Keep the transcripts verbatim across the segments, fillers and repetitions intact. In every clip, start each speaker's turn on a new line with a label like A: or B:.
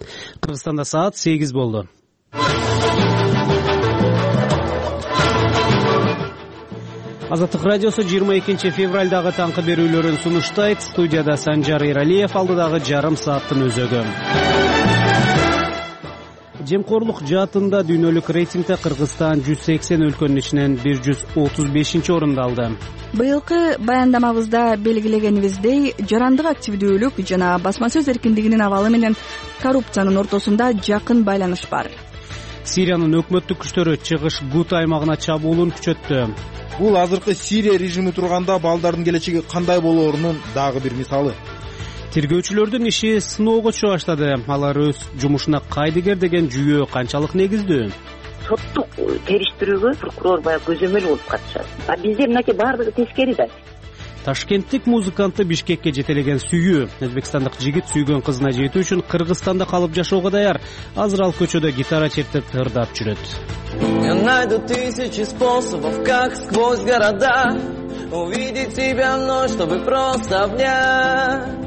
A: Кыргызстанда саат сегиз болду. Азаттык радиосу жыйырма экинчи февралдагы таңкы берүүлөрүн сунуштайт. Студияда Санжар Иралиев, алдыдагы жарым сааттын өзөгү. Жемкорлук жаатында дүйнөлүк рейтингде Кыргызстан жүз сексен өлкөнүн ичинен бир жүз отуз бешинчи орунду алды.
B: Быйылкы баяндамабызда белгилегенибиздей, жарандык активдүүлүк жана басма сөз эркиндигинин абалы менен коррупциянын ортосунда жакын байланыш бар.
A: Сириянын өкмөттүк күчтөрү чыгыш Гута аймагына чабуулун күчөттү.
C: Бул азыркы Сирия режими турганда балдардын келечеги кандай болоорунун дагы бир мисалы.
A: Тергөөчүлөрдүн иши сыноого чыга баштады. Алар өз жумушуна кайдыгер деген жүйөө канчалык негиздүү?
D: Соттук териштирүүгө прокурор баягы көзөмөл болуп катышат. А бизде мынакей баардыгы тескери да.
A: Ташкенттик музыкантты Бишкекке жетелеген сүйүү. Өзбекстандык жигит сүйгөн кызына жетүү үчүн Кыргызстанда калып жашоого даяр. Азыр ал көчөдө гитара чертип ырдап жүрөт.
E: Я найду тысячи способов, как сквозь города увидеть тебя вновь, чтобы просто обнять.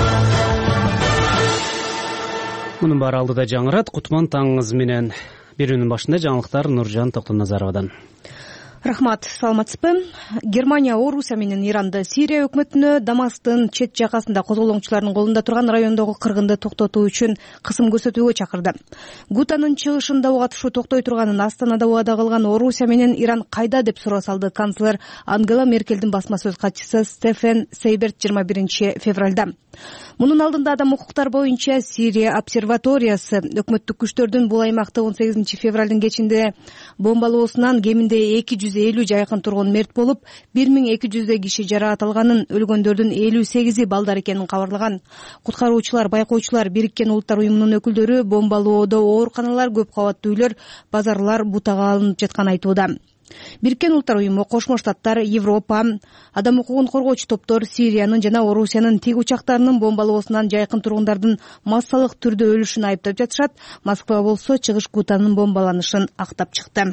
A: Мунун баары алдыда жаңырат. Кутман таңыңыз менен. Берүүнүн башында жаңылыктар Нуржан Токтоназаровадан.
F: Рахмат, саламатсызбы? Германия, Орусия менен Иранды Сирия өкмөтүнө Дамастын чет жакасында козголоңчулардын колунда турган райондогу кыргынды токтотуу үчүн кысым көрсөтүүгө чакырды. Гутанын чыгышында ого атышуу токтой турганын Астанада убада кылган Орусия менен Иран кайда деп суроо салды канцлер Ангела Меркелдин басма сөз катчысы Стефан Сейберт жыйырма биринчи февралда. Мунун алдында адам укуктар боюнча Сирия обсерваториясы өкмөттүк күчтөрдүн бул аймакты он сегизинчи февралдын кечинде бомбалоосунан кеминде эки жүз элүү жайкын тургун мерт болуп, бир миң эки жүздөй киши жаракат алганын, өлгөндөрдүн элүү сегизи балдар экенин кабарлаган. Куткаруучулар, байкоочулар, Бириккен Улуттар уюмунун өкүлдөрү бомбалоодо ооруканалар, көп кабаттуу үйлөр, базарлар бутага алынып жатканын айтууда. Бириккен Улуттар уюму, Кошмо Штаттар, Европа, адам укугун коргоочу топтор Сириянын жана Орусиянын тиг учактарынын бомбалоосунан жайкын тургундардын массалык түрдө өлүшүн айыптап жатышат. Москва болсо чыгыш Гутанын бомбаланышын актап чыкты.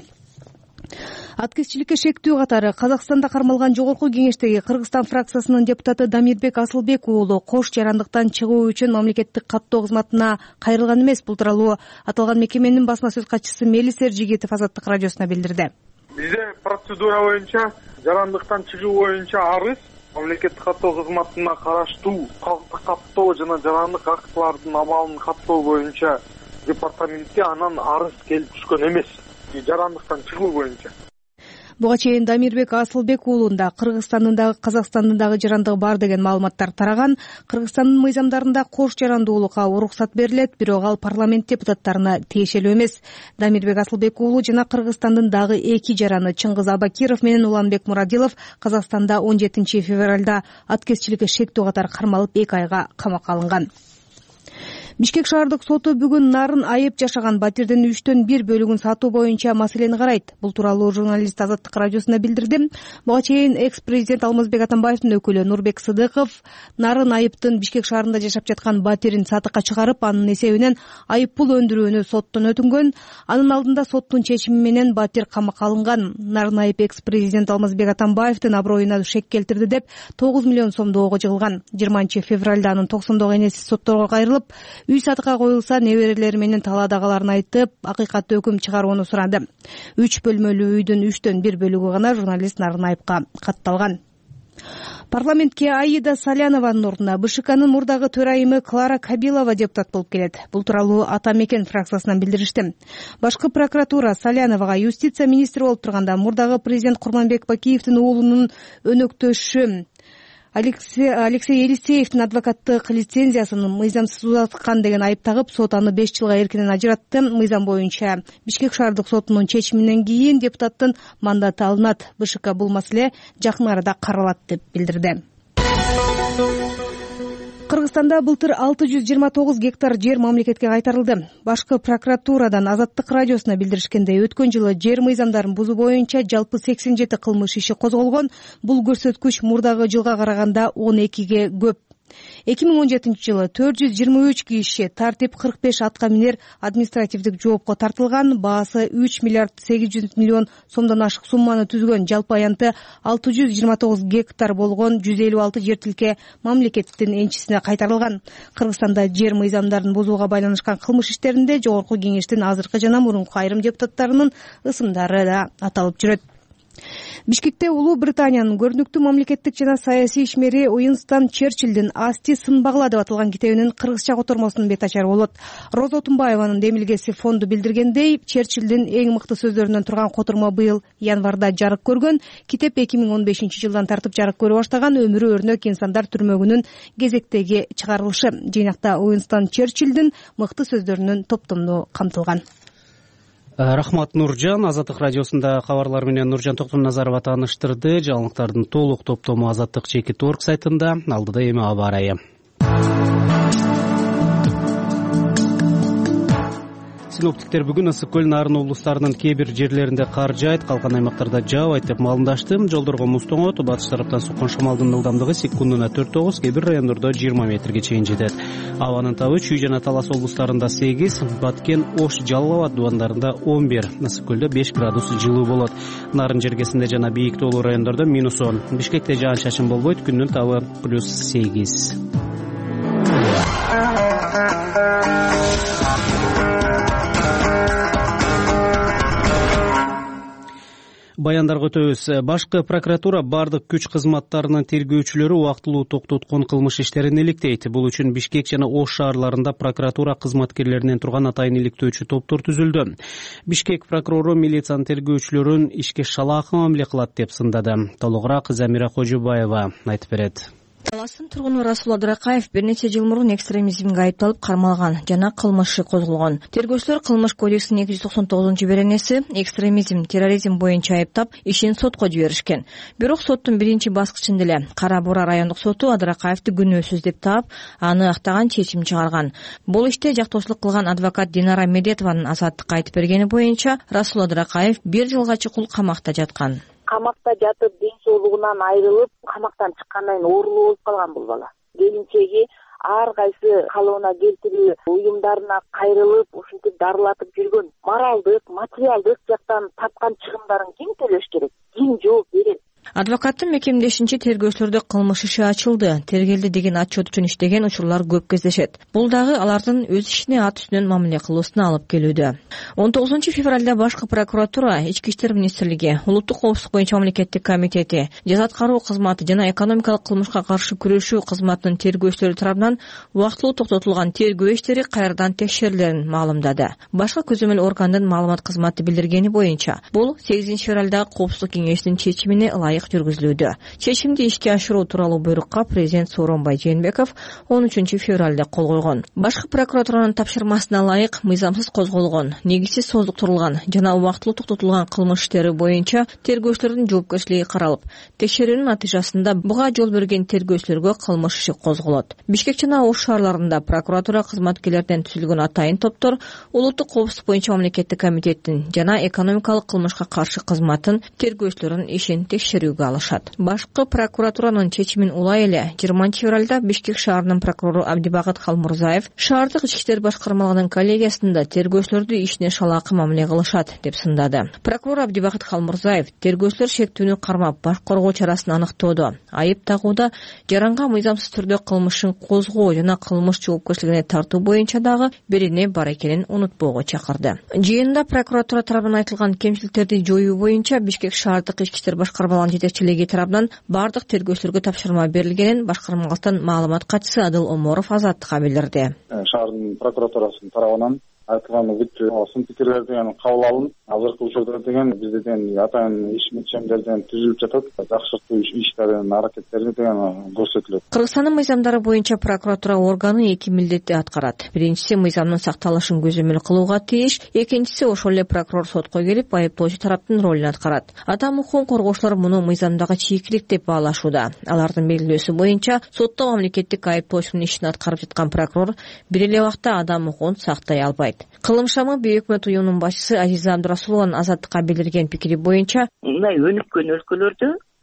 F: Аткезчиликке шектүү катары Казакстанда кармалган Жогорку Кеңештеги Кыргызстан фракциясынын депутаты Дамирбек Асылбек уулу кош жарандыктан чыгуу үчүн мамлекеттик каттоо кызматына кайрылган эмес. Бул тууралуу аталган мекеменин басма сөз катчысы Мелис Эржигитов Азаттык радиосуна билдирди.
G: Бизде процедура боюнча жарандыктан чыгуу боюнча арыз мамлекеттик каттоо кызматына караштуу калктык каттоо жана жарандык актылардын абалын каттоо боюнча департаментке анан арыз келип түшкөн эмес. Жарандыктан чыгуу боюнча.
F: Буга чейин Дамирбек Асылбек уулунда Кыргызстандын дагы Казакстандын дагы жарандыгы бар деген маалыматтар тараган. Кыргызстандын мыйзамдарында кош жарандуулукка уруксат берилет, бирок ал парламент депутаттарына тиешелүү эмес. Дамирбек Асылбек уулу жана Кыргызстандын дагы эки жараны Чыңгыз Абакиров менен Уланбек Мурадилов Казакстанда он жетинчи февралда аткезчиликке шектүү катары кармалып эки айга камакка алынган. Бишкек шаардык соту бүгүн нарын айып жашаган батирдин үчтөн бир бөлүгүн сатуу боюнча маселени карайт. Бул тууралуу журналист Азаттык радиосуна билдирди. Буга чейин экс-президент Алмазбек Атамбаевдин өкүлү Нурбек Сыдыков нарын айыптын Бишкек шаарында жашап жаткан батирин сатыкка чыгарып, анын эсебинен айып пул өндүрүүнү соттон өтүнгөн. Анын алдында соттун чечими менен батир камакка алынган. Нарын айып экс-президент Алмазбек Атамбаевдин аброюна шек келтирди деп тогуз миллион сомдо ого жыгылган. жыйырманчы февралда анын токсондогу энеси сотторго кайрылып, үй сатыкка коюлса неберелери менен талаадагыларын айтып, акыйкатты өкүм чыгарууну сурады. Үч бөлмөлүү үйдүн үчтөн бир бөлүгү гана журналист Нарын айыпка катталган. Парламентке Аида Салянованын ордуна БШКнын мурдагы төрайымы Клара Кабилова депутат болуп келет. Бул тууралуу Ата Мекен фракциясынан билдиришти. Башкы прокуратура Саляновага юстиция министри болуп турганда мурдагы президент Курманбек Бакиевдин уулунун өнөктөшү Алексей, Алексей Елисеевдин адвокаттык лицензиясын мыйзамсыз узаткан деген айып тагып, сот аны беш жылга эркинен ажыратты. Мыйзам боюнча Бишкек шаардык сотунун чечиминен кийин депутаттын мандаты алынат. БШК бул маселе жакын арада каралат деп билдирди. Кыргызстанда былтыр алты жүз жыйырма тогуз гектар жер мамлекетке кайтарылды. Башкы прокуратурадан Азаттык радиосуна билдиришкендей, өткөн жылы жер мыйзамдарын бузуу боюнча жалпы сексен жети кылмыш иши козголгон. Бул көрсөткүч мурдагы жылга караганда он экиге көп. эки миң он жетинчи жылы төрт жүз жыйырма үч киши тартип кырк беш атка минер административдик жоопко тартылган, баасы үч миллиард сегиз жүз миллион сомдон ашык сумманы түзгөн, жалпы аянты алты жүз жыйырма тогуз гектар болгон жүз элүү алты жер тилке мамлекеттин энчисине кайтарылган. Кыргызстанда жер мыйзамдарын бузууга байланышкан кылмыш иштеринде Жогорку Кеңештин азыркы жана мурунку айрым депутаттарынын ысымдары да аталып жүрөт. Бишкекте Улуу Британиянын көрүнүктүү мамлекеттик жана саясий ишмери Уинстон Черчиллдин «Асти сынбагыла» деп аталган китебинин кыргызча котормосунун бет ачары болот. Роза Отунбаеванын демилгеси фонду билдиргендей, Черчиллдин эң мыкты сөздөрүнөн турган котормо быйыл январда жарык көргөн. Китеп эки миң он бешинчи жылдан тартып жарык көрө баштаган «Өмүрү өрнөк инсандар түрмөгүнүн» кезектеги чыгарылышы. Жыйнакта Уинстон Черчиллдин мыкты сөздөрүнүн топтому камтылган.
A: Рахмат, Нуржан. Азаттык радиосунда кабарлар менен Нуржан Токтомназарова тааныштырды. Жаңылыктардын толук топтому азаттык чекит точка орг сайтында. Алдыда эми аба ырайы. Синоптиктер бүгүн Ысык көл, Нарын облустарынын кээ бир жерлеринде кар жаайт, калган аймактарда жаабайт деп маалымдашты. Жолдорго муз тоңот, батыш тараптан соккон шамалдын ылдамдыгы секундуна төрт тогуз, кээ бир райондордо жыйырма метрге чейин жетет. Абанын табы Чүй жана Талас облустарында сегиз, Баткен, Ош, Жалал Абад дубандарында он бир, Ысык көлдө беш градус жылуу болот. Нарын жергесинде жана бийик тоолуу райондордо минус он. Бишкекте жаан чачын болбойт, күндүн табы плюс сегиз. Баяндарга өтөбүз. Башкы прокуратура бардык күч кызматтарынын тергөөчүлөрү убактылуу токтоткон кылмыш иштерин иликтейт. Бул үчүн Бишкек жана Ош шаарларында прокуратура кызматкерлеринен турган атайын иликтөөчү топтор түзүлдү. Бишкек прокурору милициянын тергөөчүлөрүн ишке шалаакы мамиле кылат деп сындады. Толугураак Замира Кожубаева айтып берет.
H: Таластын тургуну Расул Адракаев бир нече жыл мурун экстремизмге айыпталып кармалган жана кылмышы козголгон. Тергөөчүлөр кылмыш кодексинин эки жүз токсон тогузунчу беренеси экстремизм, терроризм боюнча айыптап, ишин сотко жиберишкен. Бирок соттун биринчи баскычында эле Кара Бура райондук соту Адракаевди күнөөсүз деп таап, аны актаган чечим чыгарган. Бул иште жактоочулук кылган адвокат Динара Медетованын Азаттыкка айтып бергени боюнча Расул Адракаев бир жылга чукул камакта жаткан.
D: Камакта жатып, ден соолугунан айрылып, камактан чыккандан кийин оорулуу болуп калган бул бала. Келинчеги ар кайсы калыбына келтирүү уюмдарына кайрылып, ушинтип дарылатып жүргөн. Моралдык, материалдык жактан тапкан чыгымдарын ким төлөш керек? Ким жооп берет?
H: Адвокаттын мекемдешинче тергөөчүлөрдө кылмыш иши ачылды. Тергелди деген отчет үчүн иштеген учурлар көп кездешет. Бул дагы алардын өз ишине ат үстүнөн мамиле кылуусуна алып келүүдө. он тогузунчу февралда башкы прокуратура, Ички иштер министрлиги, Улуттук коопсуздук боюнча мамлекеттик комитети, жаза аткаруу кызматы жана экономикалык кылмышка каршы күрөшүү кызматынын тергөөчүлөрү тарабынан убактылуу токтотулган тергөө иштери кайрадан текшерилерин маалымдады. Башкы көзөмөл органдын маалымат кызматы билдиргени боюнча, бул сегизинчи февралда Коопсуздук кеңешинин чечимине ылайык жүргүзүлүүдө. Чечимди ишке ашыруу тууралуу буйрукка президент Сооронбай Жээнбеков он үчүнчү февралда кол койгон. Башкы прокуратуранын тапшырмасына ылайык мыйзамсыз козголгон, негизсиз создуктурулган жана убактылуу токтотулган кылмыш иштери боюнча тергөөчүлөрдүн жоопкерчилиги каралып, текшерүүнүн натыйжасында буга жол берген тергөөчүлөргө кылмыш иши козголот. Бишкек жана Ош шаарларында прокуратура кызматкерлеринен түзүлгөн атайын топтор Улуттук коопсуздук боюнча мамлекеттик комитеттин жана экономикалык кылмышка каршы кызматтын тергөөчүлөрүнүн ишин текшерүүгө алышат. Башкы прокуратуранын чечимин улай эле жыйырманчы февралда Бишкек шаарынын прокурору Абдибагыт Халмурзаев шаардык ички иштер башкармалыгынын коллегиясында тергөөчүлөрдү ишине шалаакы мамиле кылышат деп сындады. Прокурор Абдибагыт Халмурзаев тергөөчүлөр шектүүнү кармап баш коргоо чарасын аныктоодо, айып тагууда, жаранга мыйзамсыз түрдө кылмышын козгоо жана кылмыш жоопкерчилигине тартуу боюнча дагы берене бар экенин унутпоого чакырды. Жыйында прокуратура тарабынан айтылган кемчиликтерди жоюу боюнча Бишкек шаардык ички иштер башкармалыгынын жетекчилиги тарабынан бардык тергөөчүлөргө тапшырма берилгенин башкармалыктын маалымат катчысы Адыл Оморов Азаттыкка билдирди.
I: Шаардын прокуратурасынын тарабынан айтылган бүт сын пикирлер деген кабыл алынып, азыркы учурда деген бизде деген атайын иш мекемдерден түзүлүп жатат. Жакшыртуу иштердин аракеттери деген көрсөтүлөт.
H: Кыргызстандын мыйзамдары боюнча прокуратура органы эки милдетти аткарат. Биринчиси мыйзамдын сакталышын көзөмөл кылууга тийиш, экинчиси ошол эле прокурор сотко келип айыптоочу тараптын ролун аткарат. Адам укугун коргоочулар муну мыйзамдагы чийкилик деп баалашууда. Алардын белгилөөсү боюнча сотто мамлекеттик айыптоочунун ишин аткарып жаткан прокурор бир эле убакта адам укугун сактай албайт. Кылымшамы Бейөкмөт уюмунун башчысы Азиза Абдурасулованын Азаттыкка билдирген пикири боюнча,
D: мындай өнүккөн өлкөлөрдө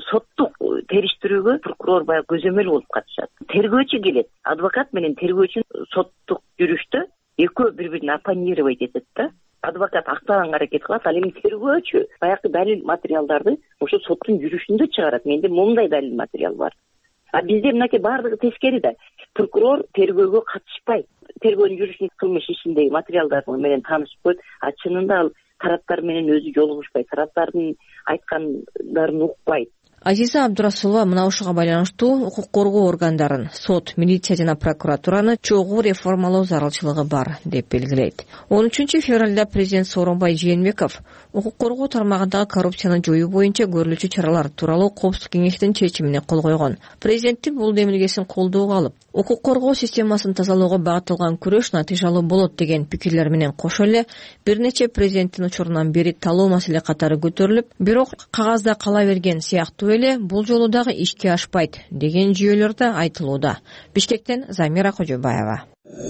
D: соттук териштирүүгө прокурор баягы көзөмөл болуп катышат. Тергөөчү келет, адвокат менен тергөөчү соттук жүрүштө экөө бири бирин оппонировать этет да. Адвокат актаганга аракет кылат, ал эми тергөөчү баягы далил материалдарды ошо соттун жүрүшүндө чыгарат. Менде момундай далил материал бар. А бизде мынакей баардыгы тескери да. Прокурор тергөөгө катышпайт. Тергөөнүн жүрүшүн кылмыш ишиндеги материалдар менен таанышып коет. А чынында ал тараптар менен өзү жолугушпайт, тараптардын айткандарын укпайт.
H: Азиза Абдурасулова мына ушуга байланыштуу укук коргоо органдарын, сот, милиция жана прокуратураны чогуу реформалоо зарылчылыгы бар деп белгилейт. он үчүнчү февралда президент Сооронбай Жээнбеков укук коргоо тармагындагы коррупцияны жоюу боюнча көрүлүүчү чаралар тууралуу коопсуздук кеңештин чечимине кол койгон. Президенттин бул демилгесин колдоого алып, укук коргоо системасын тазалоого багытталган күрөш натыйжалуу болот деген пикирлер менен кошо эле бир нече президенттин учурунан бери талоо маселе катары көтөрүлүп, бирок кагазда кала берген сыяктуу эле бул жолу дагы ишке ашпайт деген жүйөлөр да айтылууда. Бишкектен Замира Кожобаева.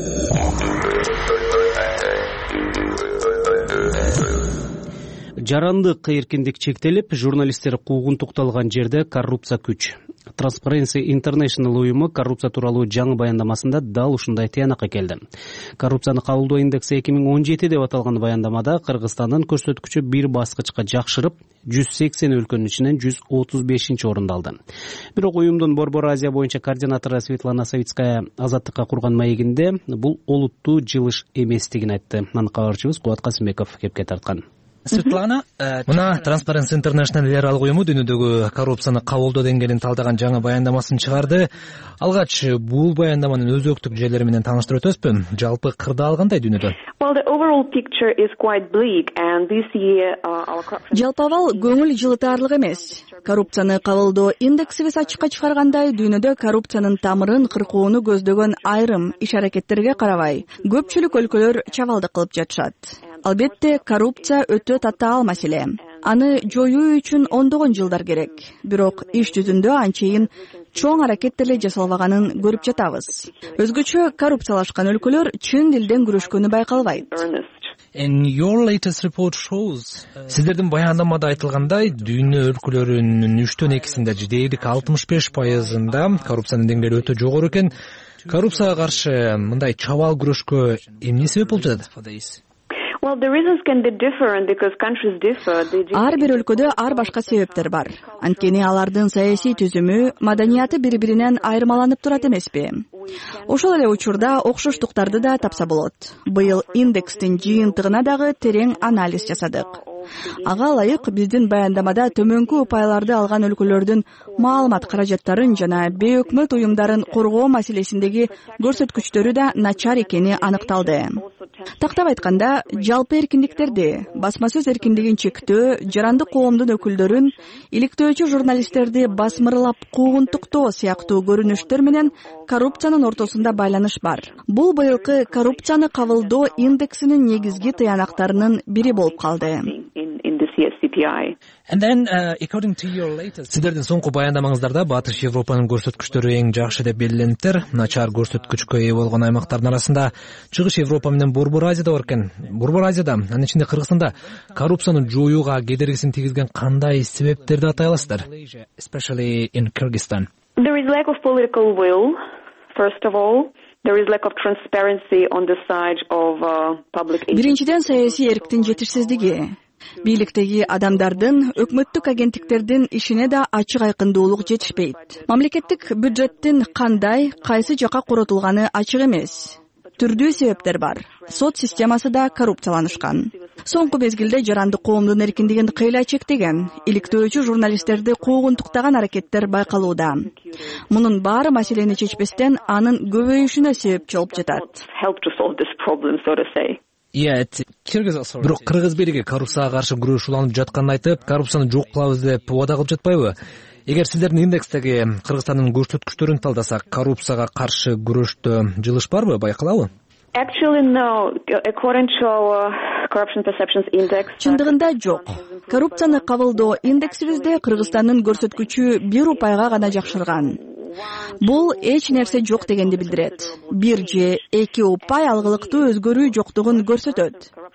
A: Жарандык эркиндик чектелип, журналисттер куугунтукталган жерде коррупция күч. Transparency International уюму коррупция тууралуу жаңы баяндамасында дал ушундай тыянакка келди. Коррупцияны кабылдоо индекси эки миң он жети деп аталган баяндамада Кыргызстандын көрсөткүчү бир баскычка жакшырып, жүз сексен өлкөнүн ичинен жүз отуз бешинчи орунду алды. Бирок уюмдун Борбор Азия боюнча координатору Светлана Савицкая азаттыкка курган маегинде бул олуттуу жылыш эместигин айтты. Анын кабарчыбыз Кубат Касымбеков кепке тарткан.
J: Светлана, мына Transparency International эл аралык уюму дүйнөдөгү коррупцияны кабылдоо деңгээлин талдаган жаңы баяндамасын чыгарды. Алгач бул баяндаманын өзөктүк жерлери менен тааныштырып өтөбүзбү? Жалпы кырдаал кандай дүйнөдө?
B: Жалпы абал көңүл жылытаарлык эмес. Коррупцияны кабылдоо индексибиз ачыкка чыгаргандай, дүйнөдө коррупциянын тамырын кыркууну көздөгөн айрым иш аракеттерге карабай, көпчүлүк өлкөлөр чабалдык кылып жатышат. Албетте, коррупция өтө татаал маселе. Аны жоюу үчүн ондогон жылдар керек. Бирок иш жүзүндө анчейин чоң аракеттерle жасалбаганын көрүп жатабыз. Өзгөчө коррупциялашкан өлкөлөр чын дилден күрөшкөнү байкалбайт.
J: Сиздердин баяндамада айтылгандай, дүйнө өлкөлөрүнүн үчтөн экисинде дээрлик алтымыш беш пайызында коррупциянын деңгээли өтө жогору экен. Коррупцияга каршы мындай чабаал күрөшкө эмне себеп болуп жатат?
B: Ар бир өлкөдө ар башка себептер бар. Анткени алардын саясий түзүмү, маданияты бири-биринен айырмаланып турат эмеспи? Ошол эле учурда окшоштуктарды да тапса болот. Быйыл индекстин жыйынтыгына дагы терең анализ жасадык. Ага ылайык биздин баяндамада төмөнкү упайларды алган өлкөлөрдүн маалымат каражаттарын жана бейөкмөт уюмдарын коргоо маселесиндеги көрсөткүчтөрү да начар экени аныкталды. Тактап айтканда, жалпы эркиндиктерди, басма сөз эркиндигин чектөө, жарандык коомдун өкүлдөрүн, иликтөөчү журналисттерди басмырлап куугунтуктоо сыяктуу көрүнүштөр менен коррупциянын ортосунда байланыш бар. Бул быйылкы коррупцияны кабылдоо индексинин негизги тыянактарынын бири болуп калды.
J: Сиздердин соңку баяндамаңыздарда Батыш Европанын көрсөткүчтөрү эң жакшы деп белгилениптир. Начар көрсөткүчкө ээ болгон аймактардын арасында Чыгыш Европа менен Борбор Азияда бар экен. Борбор Азияда, анын ичинде Кыргызстанда коррупцияны жоюуга кедергисин тийгизген кандай себептерди атай аласыздар? Especially in Kyrgyzstan.
K: There is lack of political will, first of all. There is lack of transparency on the side of uh, public agencies.
B: Биринчиден, саясий эрктин жетишсиздиги. Бийликтеги адамдардын, өкмөттүк агенттиктердин ишине да ачык айкындуулук жетишпейт. Мамлекеттик бюджеттин кандай, кайсы жака коротулганы ачык эмес. Түрдүү себептер бар. Сот системасы да коррупцияланышкан. Соңку мезгилде жарандык коомдун эркиндигин кыйла чектеген, иликтөөчү журналисттерди куугунтуктаган аракеттер байкалууда. Мунун баары маселени чечпестен анын көбөйүшүнө себепчи болуп жатат.
J: Бирок Кыргыз бийлиги коррупцияга каршы күрөш уланып жатканын айтып, коррупцияны жок кылабыз деп убада кылып жатпайбы? Эгер сиздердин индекстеги Кыргызстандын көрсөткүчтөрүн талдасак, коррупцияга каршы күрөштө жылыш барбы, байкалабы?
B: Чындыгында жок. Коррупцияны кабылдоо индексибизде Кыргызстандын көрсөткүчү бир упайга гана жакшырган. Бул эч нерсе жок дегенди билдирет. Бир же эки упай алгылыктуу өзгөрүү жоктугун көрсөтөт.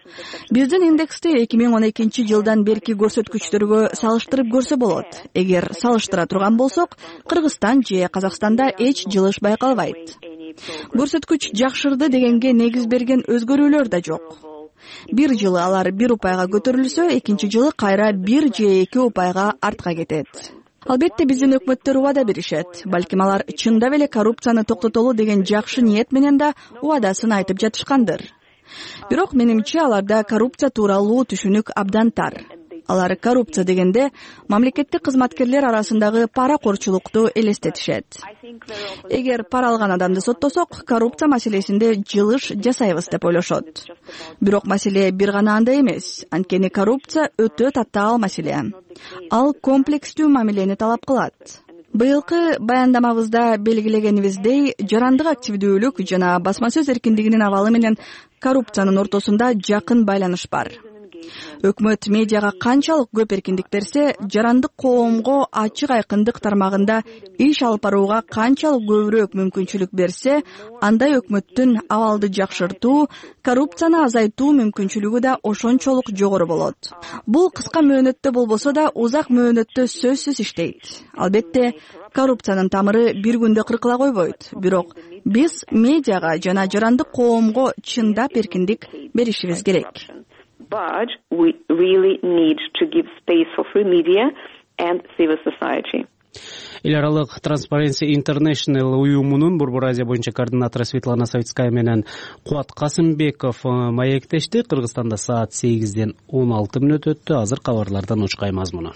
B: Биздин индексти эки миң он экинчи жылдан берки көрсөткүчтөргө салыштырып көрсө болот. Эгер салыштыра турган болсок, Кыргызстан же Казакстанда эч жылыш байкалбайт. Көрсөткүч жакшырды дегенге негиз берген өзгөрүүлөр да жок. Бир жылы алар бир упайга көтөрүлсө, экинчи жылы кайра бир же эки упайга артка кетет. Албетте биздин өкмөттөр убада беришет. Балким алар чындап эле коррупцияны токтотолу деген жакшы ниет менен да убадасын айтып жатышкандыр. Бирок менимче аларда коррупция тууралуу түшүнүк абдан тар. Алар коррупция дегенде мамлекеттик кызматкерлер арасындагы паракорчулукту элестетишет. Эгер пара алган адамды соттосок, коррупция маселесинде жылыш жасайбыз деп ойлошот. Бирок маселе бир гана анда эмес. Анткени коррупция өтө татаал маселе. Ал комплекстүү мамилени талап кылат. Быйылкы баяндамабызда белгилегенибиздей, жарандык активдүүлүк жана басма сөз эркиндигинин абалы менен коррупциянын ортосунда жакын байланыш бар. Өкмөт медиага канчалык көп эркиндик берсе, жарандык коомго ачык айкындык тармагында иш алып барууга канчалык көбүрөөк мүмкүнчүлүк берсе, андай өкмөттүн абалды жакшыртуу, коррупцияны азайтуу мүмкүнчүлүгү да ошончолук жогору болот. Бул кыска мөөнөттө болбосо да узак мөөнөттө сөзсүз иштейт. Албетте, коррупциянын тамыры бир күндө кыркыла койбойт. Бирок биз медиага жана жарандык коомго чындап эркиндик беришибиз керек.
K: But we really need to give space for free media and civil society.
A: Эл аралык Transparency International уюмунун Борбор Азия боюнча координатору Светлана Савицкая менен Кубат Касымбеков маектешти. Кыргызстанда саат сегизден он алты мүнөт өттү. Азыр кабарлардан учкай мазмуну.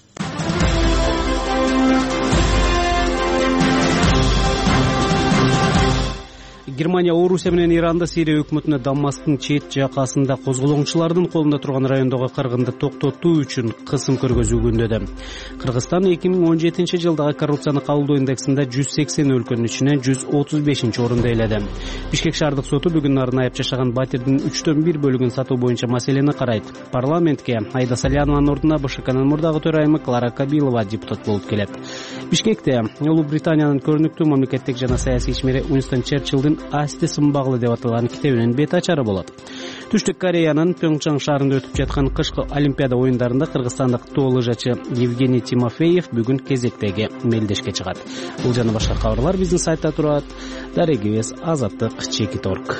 A: Германия Орусия менен Иранды Сирия өкмөтүнө Дамасктын чет жакасында козголоңчулардын колунда турган райондогу кыргынды токтотуу үчүн кысым көргөзүү күндөдө. Кыргызстан эки миң он жетинчи жылдагы коррупцияны кабылдоо индексинде жүз сексен өлкөнүн ичинен жүз отуз бешинчи орунду ээледи. Бишкек шаардык соту бүгүн арнайып жашаган батирдин үчтөн бир бөлүгүн сатуу боюнча маселени карайт. Парламентке Айда Салянованын ордуна БШКнын мурдагы төрайымы Клара Кабилова депутат болуп келет. Бишкекте Улуу Британиянын көрүнүктүү мамлекеттик жана саясий ишмери Уинстон Черчиллдин асти сымбаглы деп аталган китебинин бет ачары болот. Түштүк Кореянын Пьонгчан шаарында өтүп жаткан кышкы Олимпиада оюндарында кыргызстандык тоо лыжачы Евгений Тимофеев бүгүн кезектеги мелдешке чыгат. Бул жана башка кабарлар биздин сайтта турат. Дарегибиз Азаттык чекит точка орг.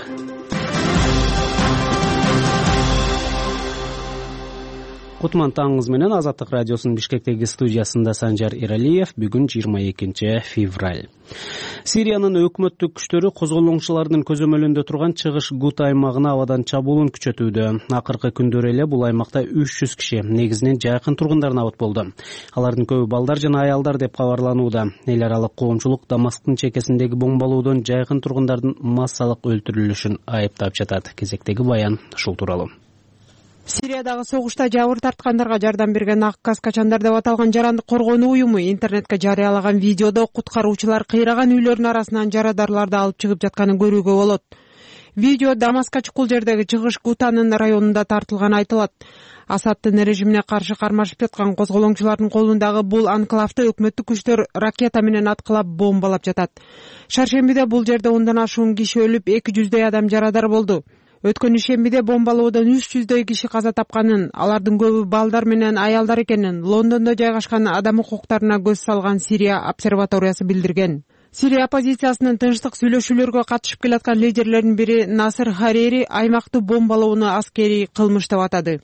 A: Кутман таңыңыз менен Азаттык радиосунун Бишкектеги студиясында Санжар Иралиев. Бүгүн жыйырма экинчи февраль. Сириянын өкмөттүк күчтөрү козголоңчулардын көзөмөлүндө турган чыгыш Гута аймагына абадан чабуулун күчөтүүдө. Акыркы күндөр эле бул аймакта үч жүз киши, негизинен жакын тургундар набыт болду. Алардын көбү балдар жана аялдар деп кабарланууда. Эл аралык коомчулук Дамасктын чекесиндеги бомбалоодон жакын тургундардын массалык өлтүрүлүшүн айыптап жатат. Кезектеги баян ушул тууралуу.
L: Сириядагы согушта жабыр тарткандарга жардам берген ак каскачандар деп аталган жарандык коргонуу уюму интернетке жарыялаган видеодо куткаруучулар кыйраган үйлөрдүн арасынан жарадарларды алып чыгып жатканын көрүүгө болот. Видео Дамаскка чукул жердеги чыгыш Гутанын районунда тартылганы айтылат. Асаддын режимине каршы кармашып жаткан козголоңчулардын колундагы бул анклавды өкмөттүк күчтөр ракета менен аткылап бомбалап жатат. Шаршембиде бул жерде ондан ашуун киши өлүп, эки жүздөй адам жарадар болду. Өткөн ишембиде бомбалоодон үч жүздөй киши каза тапканын, алардын көбү балдар менен аялдар экенин Лондондо жайгашкан адам укуктарына көз салган Сирия обсерваториясы билдирген. Сирия оппозициясынын тынчтык сүйлөшүүлөргө катышып келаткан лидерлердин бири Насер Харири аймакты бомбалоону аскерий кылмыш деп атады.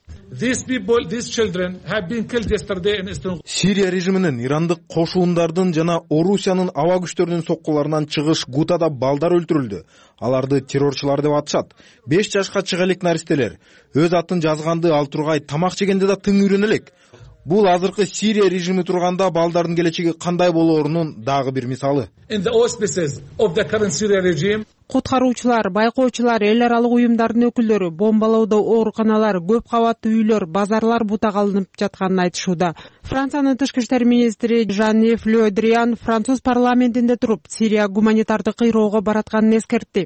C: Сирия режиминин ирандык кошуундардын жана Орусиянын аба күчтөрүнүн соккуларынан чыгыш Гутада балдар өлтүрүлдү. Аларды террорчулар деп атышат. беш жашка чыга элек наристелер. Өз атын жазганды ал тургай тамак жегенде да тың үйрөнө элек. Бул азыркы Сирия режими турганда балдардын келечеги кандай болоорунун дагы бир мисалы.
L: Куткаруучулар, байкоочулар, эл аралык уюмдардын өкүлдөрү бомбалоодо ооруканалар, көп кабаттуу үйлөр, базарлар бутак алынып жатканын айтышууда. Франциянын тышкы иштер министри Жан-Йев Le Drian француз парламентинде туруп, Сирия гуманитардык кыйроого баратканын эскертти.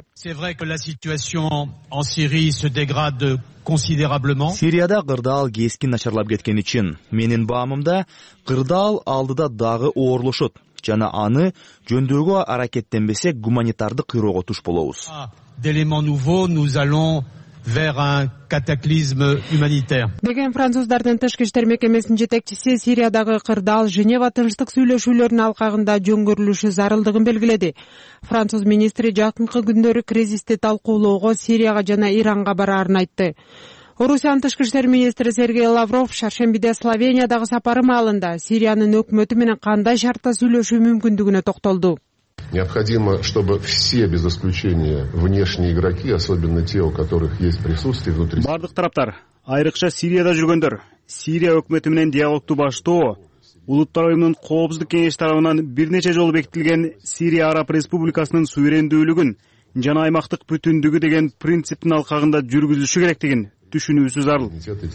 M: Сирияда кырдаал кескин начарлап кеткени үчүн менин баамымда кырдаал алдыда дагы оорлошот жана аны жөндөөгө аракеттенбесек гуманитардык кыйроого туш болобуз.
N: vers un cataclysme humanitaire.
L: Деген француздардын тышкы иштер мекемесинин жетекчиси Сириядагы кырдаал Женева тынчтык сүйлөшүүлөрүнүн алкагында жөнгөрүлүшү зарылдыгын белгиледи. Француз министри жакынкы күндөрү кризисти талкуулоого Сирияга жана Иранга бараарын айтты. Орусиянын тышкы иштер министри Сергей Лавров шаршембиде Словениядагы сапары маалында Сириянын өкмөтү менен кандай шартта сүйлөшүү мүмкүндүгүнө токтолду.
O: Необходимо, чтобы все без исключения внешние игроки, особенно те, у которых есть присутствие внутри.
P: Бардык тараптар, айрыкча Сирияда жүргөндөр, Сирия өкмөтү менен диалогду баштоо, Улуттар уюмунун Коопсуздук кеңеши тарабынан бир нече жолу бекитилген Сирия Араб Республикасынын суверендүүлүгүн жана аймактык бүтүндүгү деген принциптин алкагында жүргүзүлүшү керектигин түшүнүүсү зарыл.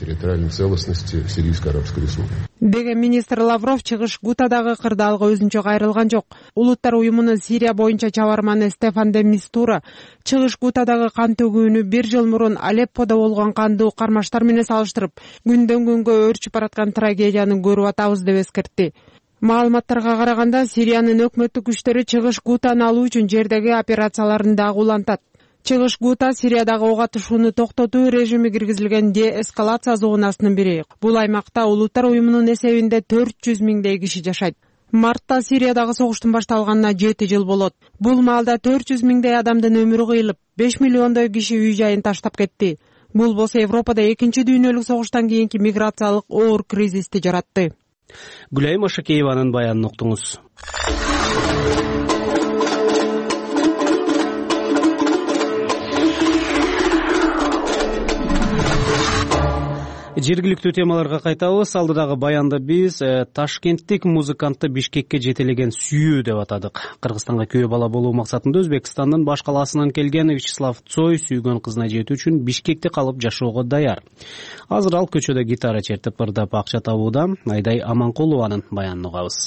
L: Деген министр Лавров чыгыш Гутадагы кырдаалга өзүнчө кайрылган жок. Улуттар уюмунун Сирия боюнча чабарманы Стефан де Мистура чыгыш Гутадагы кан төгүүнү бир жыл мурун Алепподо болгон кандуу кармаштар менен салыштырып, күндөн күнгө өөрчүп бараткан трагедияны көрүп атабыз деп эскертти. Маалыматтарга караганда Сириянын өкмөттүк күчтөрү чыгыш Гутаны алуу үчүн жердеги операцияларын дагы улантат. Чыгыш Гута Сириядагы ок атышууну токтотуу режими киргизилген деэскалация зонасынын бири. Бул аймакта Улуттар уюмунун эсебинде төрт жүз миңдей киши жашайт. Мартта Сириядагы согуштун башталганына жети жыл болот. Бул маалда төрт жүз миңдей адамдын өмүрү кыйылып, беш миллиондой киши үй жайын таштап кетти. Бул болсо Европада экинчи дүйнөлүк согуштан кийинки миграциялык оор кризисти жаратты.
A: Гүлайым Ашакееванын баянын уктуңуз. Жергиликтүү темаларга кайтабыз. Алдыдагы баянда биз ташкенттик музыкантты Бишкекке жетелеген сүйүү деп атадык. Кыргызстанга күйөө бала болуу максатында Өзбекстандын баш калаасынан келген Вячеслав Цой сүйгөн кызына жетүү үчүн Бишкекте калып жашоого даяр. Азыр ал көчөдө гитара чертип ырдап акча табууда. Айдай Аманкулованын баянын угабыз.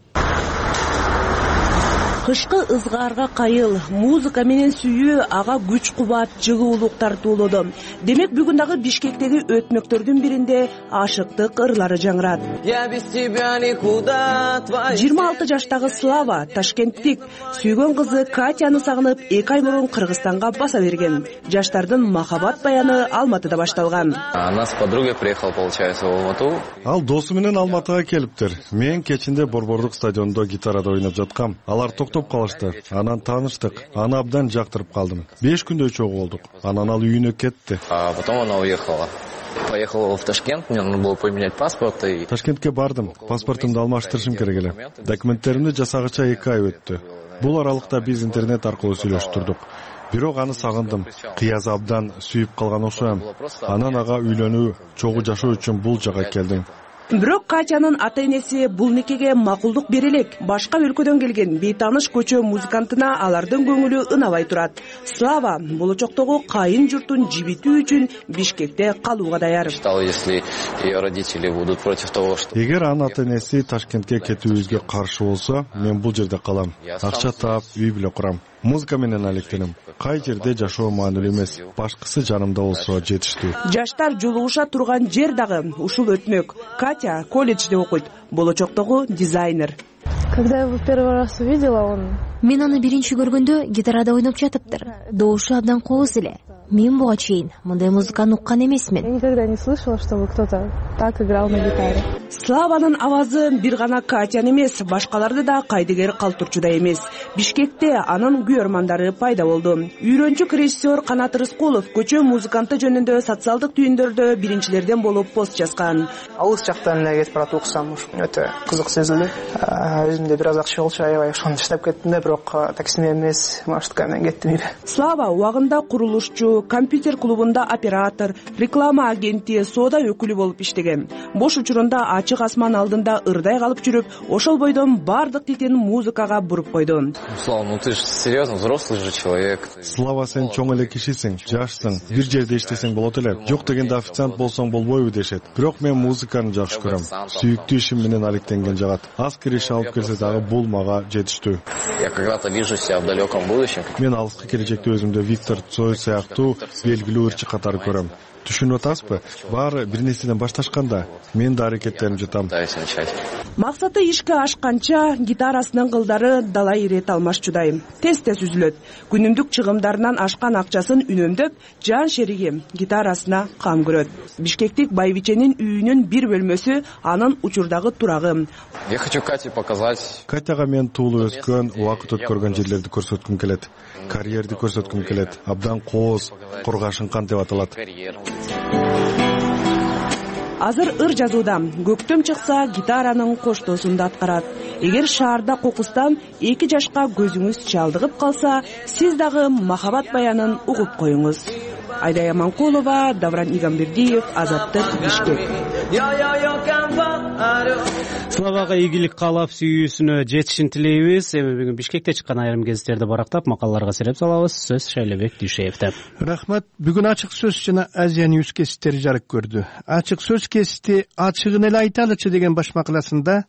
Q: Кышкы ызгаарга кайыл, музыка менен сүйүү ага күч кубат, жыгуулук тартуулоду. Демек бүгүн дагы Бишкектеги өтмөктөрдүн биринде ашыктык ырлары жаңырат. жыйырма алты жаштагы Слава Ташкенттик сүйгөн кызы Катяны сагынып эки ай мурун Кыргызстанга баса берген. Жаштардын махабат баяны Алматыда башталган.
E: Она с подругой приехала, получается, в Алмату.
R: Ал досу менен Алматыга келиптир. Мен кечинде Борбордук стадиондо гитарада ойноп жаткам. Алар топ калышты. Анан тааныштык. Аны абдан жактырып калдым. беш күндөй чогуу болдук. Анан ал үйүнө кетти.
E: А потом она уехала. Поехала в Ташкент, мне нужно было поменять паспорт и...
R: Ташкентке бардым. Паспортумду алмаштырышым керек эле. Документтеримди жасагыча эки ай өттү. Бул аралыкта биз интернет аркылуу сүйлөшүп турдук. Бирок аны сагындым. Кыязы абдан сүйүп калган окшойм. Анан ага үйлөнүү, чогуу жашоо үчүн бул жака келдим.
Q: Бирок Катянын ата-энеси бул никеге макулдук бере элек. Башка өлкөдөн келген бейтаныш көчө музыкантына алардын көңүлү ынабай турат. Слава болочоктогу кайын журтун жибитүү үчүн Бишкекте калууга даяр.
R: Эгер анын ата-энеси Ташкентке кетүүбүзгө каршы болсо, мен бул жерде калам. Акча таап, үй бүлө курам. Музыка менен алектенем. Кай жерде жашоо маанилүү эмес. Башкысы жанымда болсо жетиштүү.
Q: Жаштар жолугуша турган жер дагы ушул өтмөк. Катя колледжде окуйт. Болочоктогу дизайнер.
S: Когда я его первый раз увидела, он... Мен аны биринчи көргөндө гитарада ойноп жатыптыр. Добушу абдан кооз эле. Мен буга чейин мындай музыканы уккан эмесмин. Я никогда не слышала, чтобы кто-то так играл на гитаре.
Q: Славанын авазы бир гана Катян эмес, башкаларды да кайдыгер калтырчуда эмес. Бишкекте анын күйөрмандары пайда болду. Үйрөнчүк режиссер Канат Рыскулов көчө музыканты жөнүндө социалдык түйүндөрдө биринчилерден болуп пост жазган.
T: Алыс жактан эле кетип барат уксам, өтө кызык сезилди. Өзүмдө бир аз акча болчу, аябай ошону таштап кеттим да, бирок такси менен эмес, маршрутка менен кеттим.
Q: Слава убагында курулушчу, компьютер клубунда оператор, реклама агенти, соода өкүлү болуп иштеген. Бош учурунда ачык асман алдында ырдай калып жүрүп, ошол бойдон бардык титин музыкага буруп койду.
E: Слава, ну ты ж серьезно взрослый же человек.
R: Слава, сен чоң эле кишисиң, жашсың, бир жерде иштесең болот эле. Жок дегенде официант болсоң болбойбу дешет. Бирок мен музыканы жакшы көрөм. Сүйүктүү ишим менен алектенген жагат. Аз кириш алып келсе дагы бул мага жетиштүү.
E: Я когда-то вижу себя в далеком будущем.
R: Мен алыскы келечекте өзүмдү Виктор Цой сыяктуу белгилүү ырчы катары көрөм. түшүнүп атасызбы? Баары бир нерседен башташканда мен да аракеттерим жатам.
Q: Максаты ишке ашканча гитарасынын кылдары дала ирет алмашчудай. Тез-тез үзүлөт. Күнүмдүк чыгымдарынан ашкан акчасын үнөмдөп, жан шериги гитарасына кам көрөт. Бишкектик Байбиченин үйүнүн бир бөлмөсү анын учурдагы турагы.
U: Я хочу Кате показать.
R: Катяга мен туулуп өскөн, убакыт өткөргөн жерлерди көрсөткүм келет. Карьерди көрсөткүм келет. Абдан кооз, кургашынкан деп аталат.
Q: Азыр ыр жазууда. Көктөм чыкса гитаранын коштоосун да аткарат. Эгер шаарда кокустан эки жашка көзүңүз чалдыгып калса, сиз дагы махабат баянын угуп коюңуз. Айдая Манкулова, Давран Игамбердиев, Азаттык, Бишкек.
A: Славага ийгилик каалап сүйүүсүнө жетишин тилейбиз. Эми бүгүн Бишкекте чыккан айрым гезиттерди барактап, макалаларга сереп салабыз. Сөз Шайлебек Дүйшеевде.
V: Рахмат. Бүгүн ачык сөз жана Азия Ньюс кесиптери жарык көрдү. Ачык сөз кесити ачыгын эле айталычы деген баш макаласында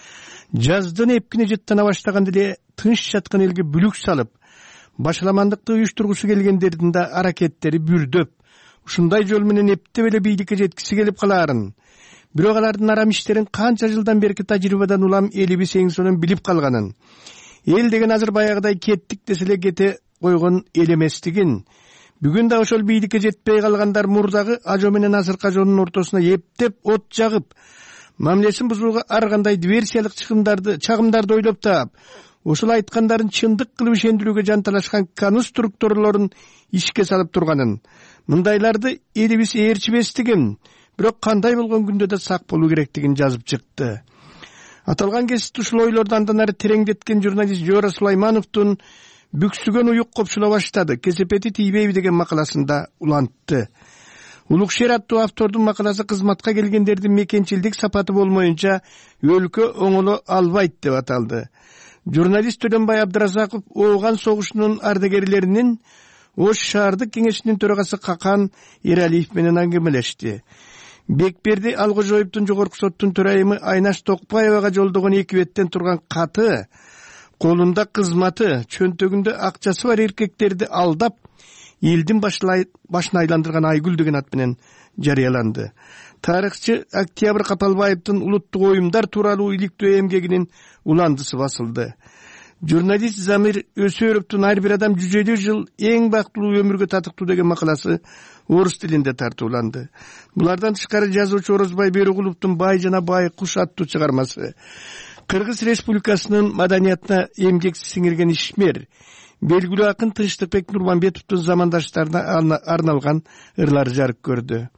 V: жаздын эпкине жыттана баштаган эле тынч жаткан элге бүлүк салып, башаламандыкты уюштургусу келгендердин да аракеттери бүрдөп, ушундай жол менен эптеп эле бийликке жеткиси келип калаарын, бирок алардын арам иштерин канча жылдан берки тажрыйбадан улам элибиз эң сонун билип калганын, эл деген азыр баягыдай кеттик десе эле кете койгон эл эместигин, бүгүн да ошол бийликке жетпей калгандар мурдагы ажо менен азыркы ажонун ортосуна эптеп от жагып, мамилесин бузууга ар кандай диверсиялык чыгымдарды чагымдарды ойлоп таап, ошол айткандарын чындык кылып ишендирүүгө жанталашкан конструкторлорун ишке салып турганын, мындайларды элибиз ээрчибестигин, бирок кандай болгон күндө да сак болуу керектигин жазып чыкты. Аталган кесипти ушул ойлорду андан ары тереңдеткен журналист Жора Сулаймановдун бүксүгөн уюк копшула баштады, кесепети тийбейби деген макаласында улантты. Улукшер аттуу автордун макаласы кызматка келгендердин мекенчилдик сапаты болмоюнча өлкө оңоло албайт деп аталды. Журналист Төлөнбай Абдыразаков Ооган согушунун ардагерлеринин Ош шаардык кеңешинин төрагасы Какан Эралиев менен аңгемелешти. Бекберди Алгожоевдун жогорку соттун төрайымы Айнаш Токпаевага жолдогон эки беттен турган каты, колунда кызматы, чөнтөгүндө акчасы бар эркектерди алдап, элдин башын айландырган Айгүл деген ат менен жарыяланды. Тарыхчы Октябрь Капалбаевдин улуттук оюмдар тууралуу иликтөө эмгегинин уландысы басылды. Журналист Замир Өсөровдун ар бир адам жүз элүү жыл эң бактылуу өмүргө татыктуу деген макаласы орус тилинде тартууланды. Булардан тышкары жазуучу Орозбай Берөгуловдун Бай жана Бай куш аттуу чыгармасы, Кыргыз Республикасынын маданиятына эмгек сиңирген ишмер, белгилүү акын Тынчтыкбек Нурманбетовдун замандаштарына арналган ырлары жарык көрдү.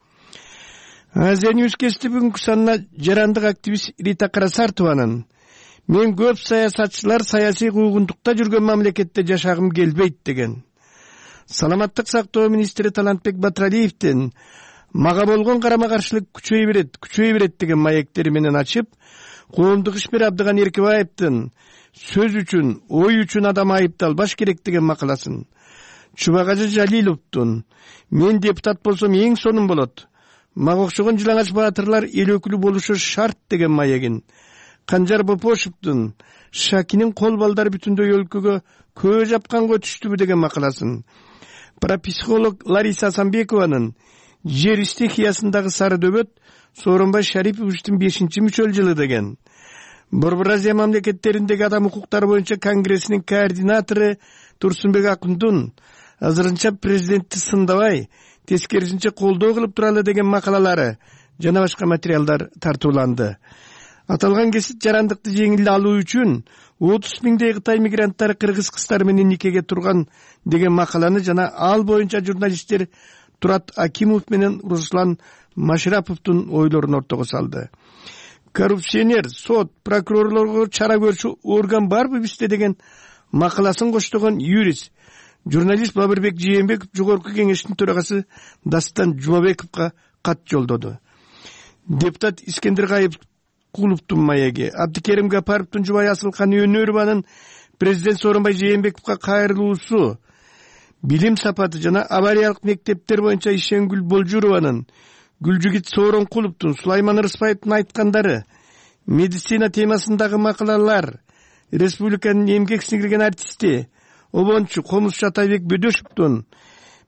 V: Азия Ньюс кести бүгүнкү санына жарандык активист Рита Карасартованын «Мен көп саясатчылар саясий куугунтукта жүргөн мамлекетте жашагым келбейт» деген. Саламаттык сактоо министри Талантбек Батыралиевдин «Мага болгон карама-каршылык күчөй берет, күчөй берет» деген маектери менен ачып, коомдук ишмер Абдыган Эркебаевдин «Сөз үчүн, ой үчүн адам айыпталбаш керек» деген макаласын, Чубагажы Жалиловдун «Мен депутат болсом эң сонун болот, мага окшогон жылаңач баатырлар эл өкүлү болушу шарт» деген маегин, Канжар Бопошевдун «Шакинин кол балдары бүтүндөй өлкөгө көө жапканга өтүштүбү» деген макаласын, парапсихолог Лариса Асанбекованын «Жер стихиясындагы сары дөбөт Сооронбай Шариповичтин бешинчи мүчөл жылы» деген, Борбор Азия мамлекеттериндеги адам укуктары боюнча конгрессинин координатору Турсунбек Акундун азырынча президентти сындабай, тескерисинче колдоо кылып туралы деген макалалары жана башка материалдар тартууланды. Аталган кесип жарандыкты жеңил алуу үчүн отуз миңдей Кытай мигранттары кыргыз кыздары менен никеге турган деген макаланы жана ал боюнча журналисттер Турат Акимов менен Руслан Машраповдун ойлорун ортого салды. Коррупционер, сот, прокурорлорго чара көрчү орган барбы бизде деген макаласын коштогон юрист, журналист Бабырбек Жээнбеков жогорку кеңештин төрагасы Дастан Жумабековго кат жолдоду. Депутат Искендер Кайыпкуловдун маеги, Абдыкерим Гапаровдун жубайы Асылкан Өнөрованын президент Сооронбай Жээнбековго кайрылуусу, билим сапаты жана авариялык мектептер боюнча Ишенгүл Болжурованын, Гүлжүгит Сооронкуловдун, Сулайман Рыспаевдин айткандары, медицина темасындагы макалалар, республиканын эмгек сиңирген артисти, обончу Комузчу Атайбек Бөдөшевдун,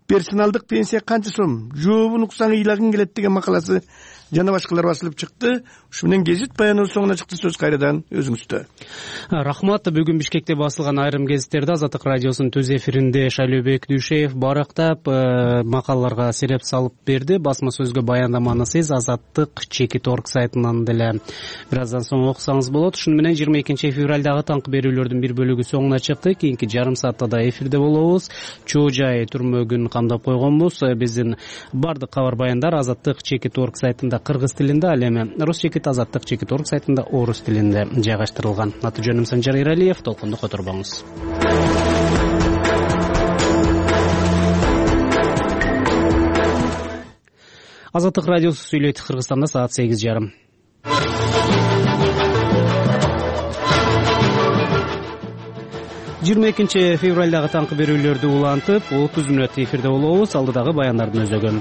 V: персоналдык пенсия канча сом, жообун уксаң ыйлагың келет деген макаласы жана башкалар басылып чыкты. Ушу менен гезит баянынын соңуна чыкты. Сөз кайрадан өзүңүздө.
A: Рахмат. Бүгүн Бишкекте басылган айрым гезиттерди Азаттык радиосунун түз эфиринде Шайлообек Дүйшеев барактап макалаларга сереп салып берди. Басма сөзгө баяндаманы сиз Азаттык чекит точка орг сайтынан деле бир аздан соң окусаңыз болот. Ушуну менен жыйырма экинчи февралдагы таңкы берүүлөрдүн бир бөлүгү соңуна чыкты. Кийинки жарым саатта да эфирде болобуз. Чоо жай түрмөгүн камдап койгонбуз. Биздин бардык кабар баяндар Азаттык чекит точка орг сайтында кыргыз тилинде, ал эми Русчекит Азаттык чекит точка орг сайтында орус тилинде жайгаштырылган. Аты жөнүм Санжар Эралиев. Толкунду которбоңуз. Азаттык радиосу сүйлөйт. Кыргызстанда саат сегиз жарым. жыйырма экинчи февралдагы таңкы берүүлөрдү улантып, отуз мүнөт эфирде болобуз. Алдыдагы баяндардын өзөгү.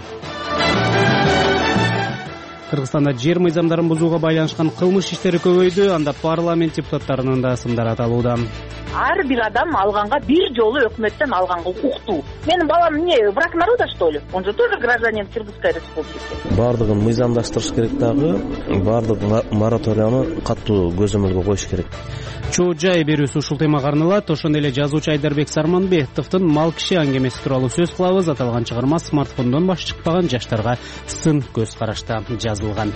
A: Кыргызстанда жер мыйзамдарын бузууга байланышкан кылмыш иштери көбөйдү. Анда парламент депутаттарынын да сындары аталууда.
F: Ар бир адам алганга бир жолу өкмөттөн алганга укуктуу. Менин балам эмне, брак народа что ли? Он же тоже гражданин Кыргызской республики.
G: Бардыгын мыйзамдаштырыш керек дагы, бардык мораторияны катуу көзөмөлгө коюш керек.
A: Чоо жай берүүсү ушул темага арналат. Ошондой эле жазуучу Айдарбек Сарманбетовдун Мал киши аңгемеси тууралуу сөз кылабыз. Аталган чыгарма смартфондон баш чыкпаган жаштарга сын көз карашта жазылган.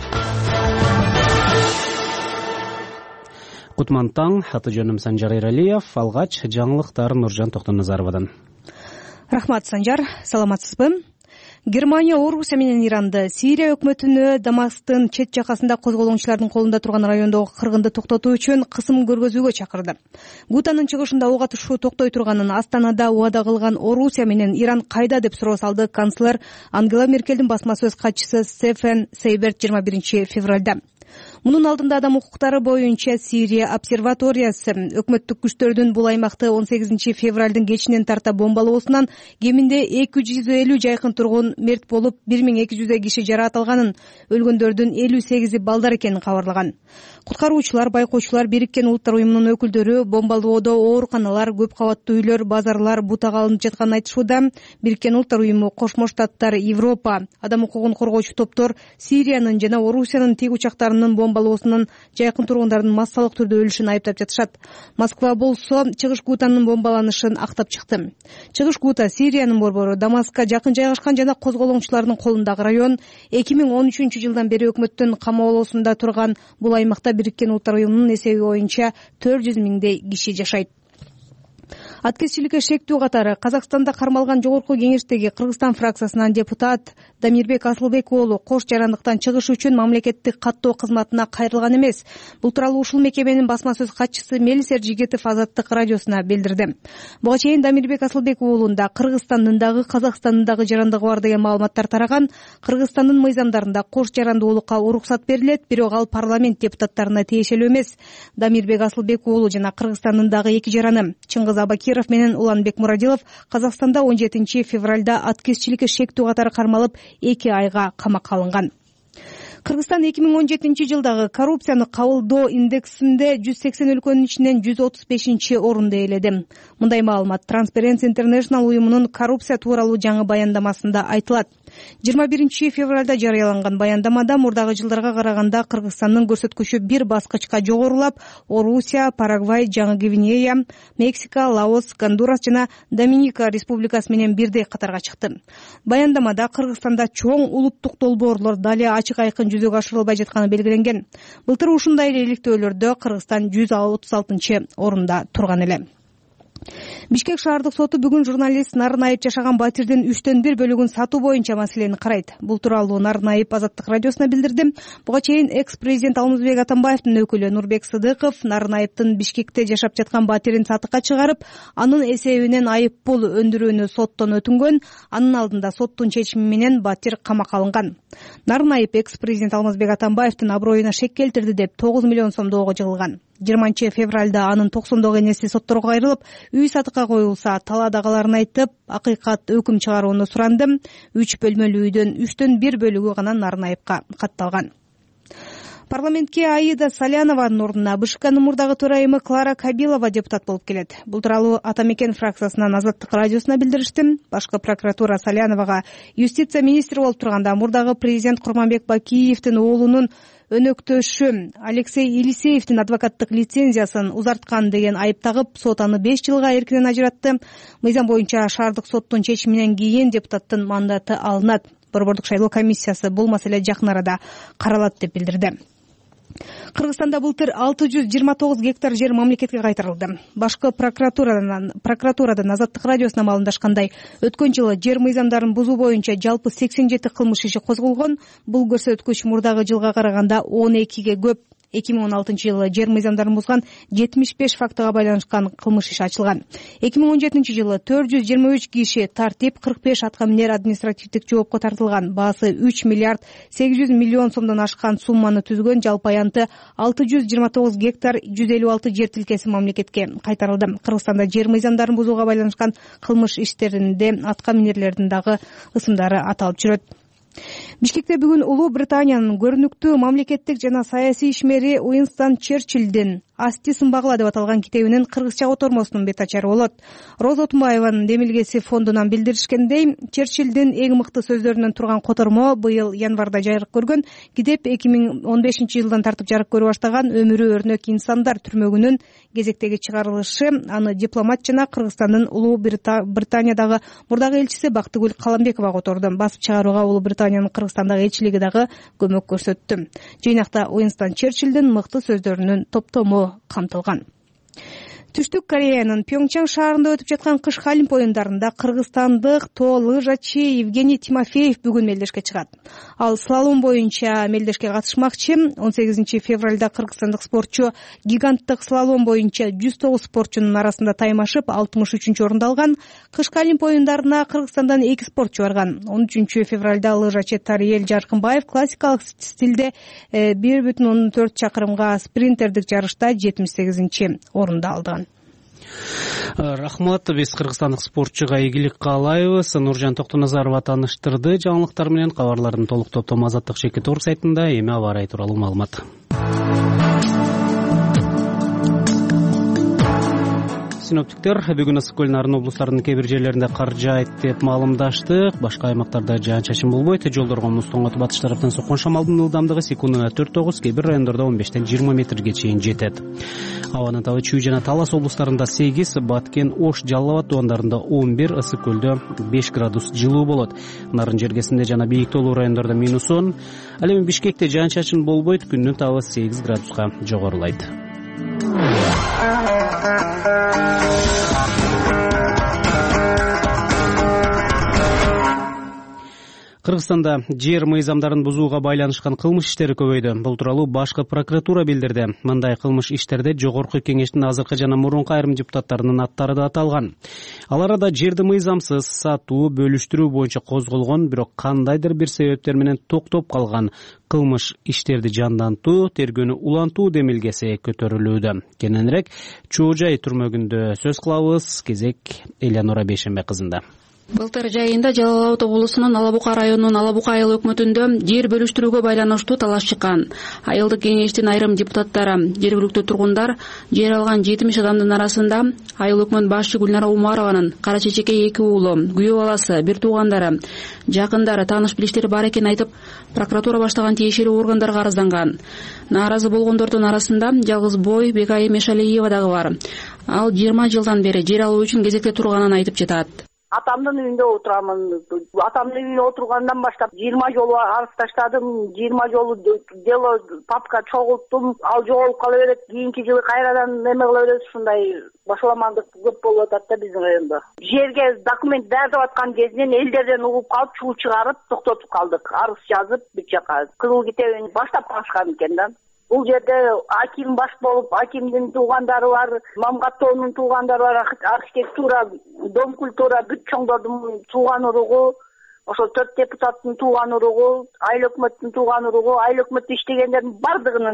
A: Кутман таң. Аты жөнүм Санжар Эралиев. Алгач жаңылыктар Нуржан Токтоназаровадан.
W: Рахмат, Санжар. Саламатсызбы? Германия Орусия менен Иранды Сирия өкмөтүнө Дамасктын чет жакасында козголоңчулардын колунда турган райондогу кыргынды токтотуу үчүн кысым көргөзүүгө чакырды. Гутанын чыгышында ок атышуу токтой турганын Астанада убада кылган Орусия менен Иран кайда деп суроо салды канцлер Ангела Меркелдин басма сөз катчысы Стефан Сейберт жыйырма биринчи февралда. Мунун алдында адам укуктары боюнча Сирия обсерваториясы өкмөттүк күчтөрдүн бул аймакты он сегизинчи февралдын кечинен тарта бомбалоосунан кеминде эки жүз элүү жайкын тургун мерт болуп, бир миң эки жүздөй киши жаракат өлгөндөрдүн элүү сегизи балдар экенин кабарлаган. Куткаруучулар, байкоочулар, Бириккен Улуттар уюмунун өкүлдөрү бомбалоодо ооруканалар, көп кабаттуу үйлөр, базарлар бутага алынып жатканын айтышууда. Бириккен Улуттар уюму, Кошмо Штаттар, Европа, адам укугун коргоочу топтор Сириянын жана Орусиянын тик учактарынын бомбалоосунан жайкын тургундардын массалык түрдө өлүшүн айыптап жатышат. Москва болсо Чыгыш Гутанын бомбаланышын актап чыкты. Чыгыш Гута Сириянын борбору, Дамаскка жакын жайгашкан жана козголоңчулардын колундагы район. эки миң он үчүнчү жылдан бери өкмөттүн камоолоосунда турган бул аймакта Бириккен Улуттар уюмунун эсеби боюнча төрт жүз миңдей киши жашайт. Аткезчиликке шектүү катары Казакстанда кармалган жогорку кеңештеги Кыргызстан фракциясынан депутат Дамирбек Асылбек уулу кош жарандыктан чыгыш үчүн мамлекеттик каттоо кызматына кайрылган эмес. Бул тууралуу ушул мекеменин басма сөз катчысы Мелис Эржигетов Азаттык радиосуна билдирди. Буга чейин Дамирбек Асылбек уулунда Кыргызстандын дагы Казакстандын дагы жарандыгы бар деген маалыматтар тараган. Кыргызстандын мыйзамдарында кош жарандуулукка уруксат берилет, бирок ал парламент депутаттарына тиешелүү эмес. Дамирбек Асылбек уулу жана Кыргызстандын дагы эки жараны Чыңгыз Абакиров менен Уланбек Мурадилов Казакстанда он жетинчи февралда аткезчиликке шектүү катары кармалып эки айга камакка алынган. Кыргызстан эки миң он жетинчи жылдагы коррупцияны кабылдоо индексинде жүз сексен өлкөнүн ичинен жүз отуз бешинчи орунду ээледи. Мындай маалымат Transparency International уюмунун коррупция тууралуу жаңы баяндамасында айтылат. жыйырма биринчи февралда жарыяланган баяндамада мурдагы жылдарга караганда Кыргызстандын көрсөткүчү бир баскычка жогорулап, Орусия, Парагвай, Жаңы Гвинея, Мексика, Лаос, Гондурас жана Доминика республикасы менен бирдей катарга чыкты. Баяндамада Кыргызстанда чоң улуттук долбоорлор дали ачык айкын жүзөгө ашырылбай жатканы белгиленген. Былтыр ушундай эле иликтөөлөрдө Кыргызстан жүз отуз алтынчы орунда турган эле. Бишкек шаардык соту бүгүн журналист Нарынайып жашаган батирдин үчтөн бир бөлүгүн сатуу боюнча маселени карайт. Бул тууралуу Нарынайып Азаттык радиосуна билдирди. Буга чейин экс-президент Алмазбек Атамбаевдин өкүлү Нурбек Сыдыков Нарынайыптын Бишкекте жашап жаткан батирин сатыкка чыгарып, анын эсебинен айып пул өндүрүүнү соттон өтүнгөн. Анын алдында соттун чечими менен батир камакка алынган. Нарынайып экс-президент Алмазбек Атамбаевдин аброюна шек келтирди деп тогуз миллион сомдоого жыгылган. жыйырманчы февралда анын токсондогу энеси сотторго кайрылып, үй сатыкка коюлса, талаадагыларын айтып, акыйкат өкүм чыгарууну суранды. үч бөлмөлүү үйдөн үчтөн бир бөлүгү гана Нарынайыпка катталган. Парламентке Аида Салянованын ордуна БШКнын мурдагы төрайымы Клара Кабилова депутат болуп келет. Бул тууралуу Ата мекен фракциясынан Азаттык радиосуна билдиришти. Башкы прокуратура Саляновага юстиция министри болуп турганда мурдагы президент Курманбек Бакиевдин оолунун өнөктөшү Алексей Елисеевдин адвокаттык лицензиясын узарткан деген айып тагып, сот аны беш жылга эркинен ажыратты. Мыйзам боюнча шаардык соттун чечиминен кийин депутаттын мандаты алынат. Борбордук шайлоо комиссиясы бул маселе жакын арада каралат деп билдирди. Кыргызстанда былтыр алты жүз жыйырма тогуз гектар жер мамлекетке кайтарылды. Башкы прокуратурадан прокуратурадан Азаттык радиосуна маалымдашкандай, өткөн жылы жер мыйзамдарын бузуу боюнча жалпы сексен жети кылмыш иши козголгон. Бул көрсөткүч мурдагы жылга караганда он экиге көп. эки миң он алтынчы жылы жер мыйзамдарын бузган жетимиш беш фактыга байланышкан кылмыш иши ачылган. эки миң он жетинчи жылы төрт жүз жыйырма үч киши тартип, кырк беш атка минер административдик жоопко тартылган. Баасы үч миллиард сегиз жүз миллион сомдон ашкан сумманы түзгөн жалпы аянты алты жүз жыйырма тогуз гектар жүз элүү алты жер тилкеси мамлекетке кайтарылды. Кыргызстанда жер мыйзамдарын бузууга байланышкан кылмыш иштеринде атка минерлердин дагы ысымдары аталып жүрөт. Бишкекте бүгүн Улуу Британиянын көрүнүктүү мамлекеттик жана саясий ишмери Уинстон Черчиллдин «Асти сымбагыла» деп аталган китебинин кыргызча котормосунун бет ачары болот. Роза Отунбаеванын демилгеси фондунан билдиришкендей, Черчиллдин эң мыкты сөздөрүнөн турган котормо быйыл январда жарык көргөн. Китеп эки миң он бешинчи жылдан тартып жарык көрө баштаган «Өмүрү өрнөк инсандар» түрмөгүнүн кезектеги чыгарылышы. Аны дипломат жана Кыргызстандын Улуу Британиядагы мурдагы элчиси Бактыгүл Каламбекова которду. Басып чыгарууга Улуу Британиянын Кыргызстандагы элчилиги дагы көмөк көрсөттү. Жыйнакта Уинстон Черчиллдин мыкты сөздөрүнүн топтому камтылган. Түштүк Кореянын Пьонгчан шаарында өтүп жаткан кыш Олимп оюндарында кыргызстандык тоо лыжачы Евгений Тимофеев бүгүн мелдешке чыгат. Ал слалом боюнча мелдешке катышмакчы. он сегизинчи февралда кыргызстандык спортчу гиганттык слалом боюнча жүз тогуз спортчунун арасында таймашып алтымыш үчүнчү орунду алган. Кышкы Олимп оюндарына Кыргызстандан эки спортчу барган. он үчүнчү февралда лыжачы Тариел Жаркынбаев классикалык стилде бир бүтүн ондон төрт чакырымга спринтердик жарышта жетимиш сегизинчи орунду алды.
A: Рахмат. Биз кыргызстандык спортчуга ийгилик каалайбыз. Нуржан Токтоназарова тааныштырды. Жаңылыктар менен кабарлардын толук топтому Азаттык Шекет орг сайтында. Эми аба ырайы тууралуу маалымат. Синоптиктер бүгүн ысык көл нарын облустарынын кээ бир жерлеринде кар жаайт деп маалымдашты. Башка аймактарда жаан-чачын болбойт. Жолдорго муз тоңотуп батыш тараптан соккон шамалдын ылдамдыгы секундуна төрт тогуз, кээ бир райондордо он бештен жыйырма метрге чейин жетет. Абанын табы Чүй жана Талас облустарында сегиз, Баткен, Ош, Жалал Абад туугандарында он бир, ысык көлдө беш градус жылуу болот. Нарын жергесинде жана бийик тоолуу райондордо минус он. Ал эми Бишкекте жаан-чачын болбойт, күндүн табы сегиз градуска жогорулайт. Кыргызстанда жер мыйзамдарын бузууга байланышкан кылмыш иштери көбөйдү. Бул тууралуу башкы прокуратура билдирди. Мындай кылмыш иштерде Жогорку Кеңештин азыркы жана мурунку айрым депутаттарынын аттары да аталган. Алар да жерди мыйзамсыз сатуу, бөлүштүрүү боюнча козголгон, бирок кандайдыр бир себептер менен токтоп калган кылмыш иштерди жандантуу, тергөөнү улантуу демилгеси көтөрүлүүдө. Кененирээк Чоо Жай түрмөгүндө сөз кылабыз. Кезек Элеонора Бейшембе кызында.
D: Былтыр жайында Жалал Абад облусунун Ала Бука районунун Ала Бука айыл өкмөтүндө жер бөлүштүрүүгө байланыштуу талаш чыккан. Айылдык кеңештин айрым депутаттары, жергиликтүү тургундар жер алган жетимиш адамдын арасында айыл өкмөт башчы Гүлнара Умарованын кара чечекей эки уулу, күйөө баласы, бир туугандары, жакындары, тааныш билиштери бар экенин айтып, прокуратура баштаган тиешелүү органдарга арызданган. Нааразы болгондордун арасында жалгыз бой Бекайым Мешалиева дагы бар. Ал жыйырма жылдан бери жер алуу үчүн кезекте турганын айтып жатат.
F: Атамдын үйүндө отурамын. Атамдын үйүндө отургандан баштап жыйырма жолу арыз таштадым, жыйырма жолу дело папка чогулттум. Ал жоголуп кала берет. Кийинки жылы кайрадан неме кыла берет. Ушундай башаламандык көп болуп атат да биздин райондо. Жерге документ даярдап аткан кезинен элдерден угуп калып, чуу чыгарып токтотуп калдык. Арыз жазып бир жака кызыл китебин баштап калышкан экен да. Бул жерде аким баш болуп, акимдин туугандары бар, Мамгаттоонун туугандары бар, архитектура, дом культура бүт чоңдордун тууган уругу, ошо төрт депутаттын тууган уругу, айыл өкмөттүн тууган уругу, айыл өкмөттө иштегендердин бардыгынын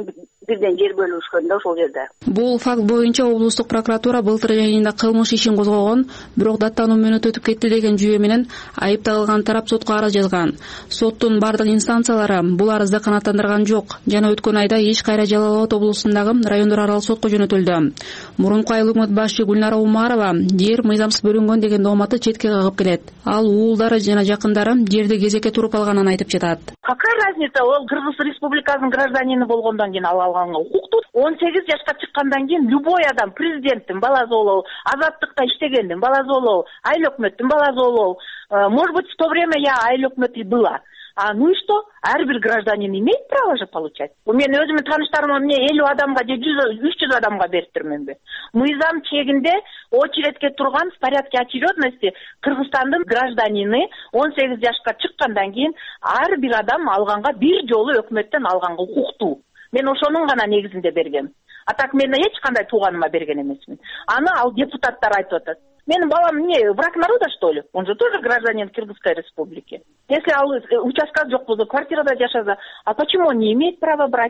F: бирден жер бөлүшкөн да ошол жерде.
D: Бул факт боюнча облустук прокуратура былтыр айында кылмыш ишин козгогон, бирок даттануу мөөнөтү өтүп кетти деген жүйө менен айыпталган тарап сотко арыз жазган. Соттун бардык инстанциялары бул арызды канааттандырган жок жана өткөн айда иш кайра Жалал Абад облусундагы райондор аралык сотко жөнөтүлдү. Мурунку айыл өкмөт башчы Гүлнара Умарова жер мыйзамсыз бөлүнгөн деген дооматты четке кагып келет. Ал уулдары жана жакындары жерди кезекке туруп алганын айтып жатат.
H: Какая разница, ол Кыргыз Республикасынын гражданини болгондон кийин ала алганга укуктуу. он сегиз жашка чыккандан кийин любой адам президенттин баласы болобу, азаттыкта иштегендин баласы болобу, айыл өкмөттүн баласы болобу, может быть в то время я айыл өкмөтү была. А ну и что? Ар бир гражданин имеет право же получать. Мен өзүмдүн тааныштарыма эмне элүү адамга же үч жүз адамга бериптирминби? Мыйзам чегинде очередке турган в порядке очередности Кыргызстандын гражданины он сегиз жашка чыккандан кийин ар бир адам алганга бир жолу өкмөттөн алганга укуктуу. Мен ошонун гана негизинде бергем. А так мен эч кандай тууганыма берген эмесмин. Аны ал депутаттар айтып атат. Менин балам не, враг народа, что ли? Он же тоже гражданин Кыргызской республики. Если ал участка жок болсо, квартирада жашаса, а почему он не имеет права брать?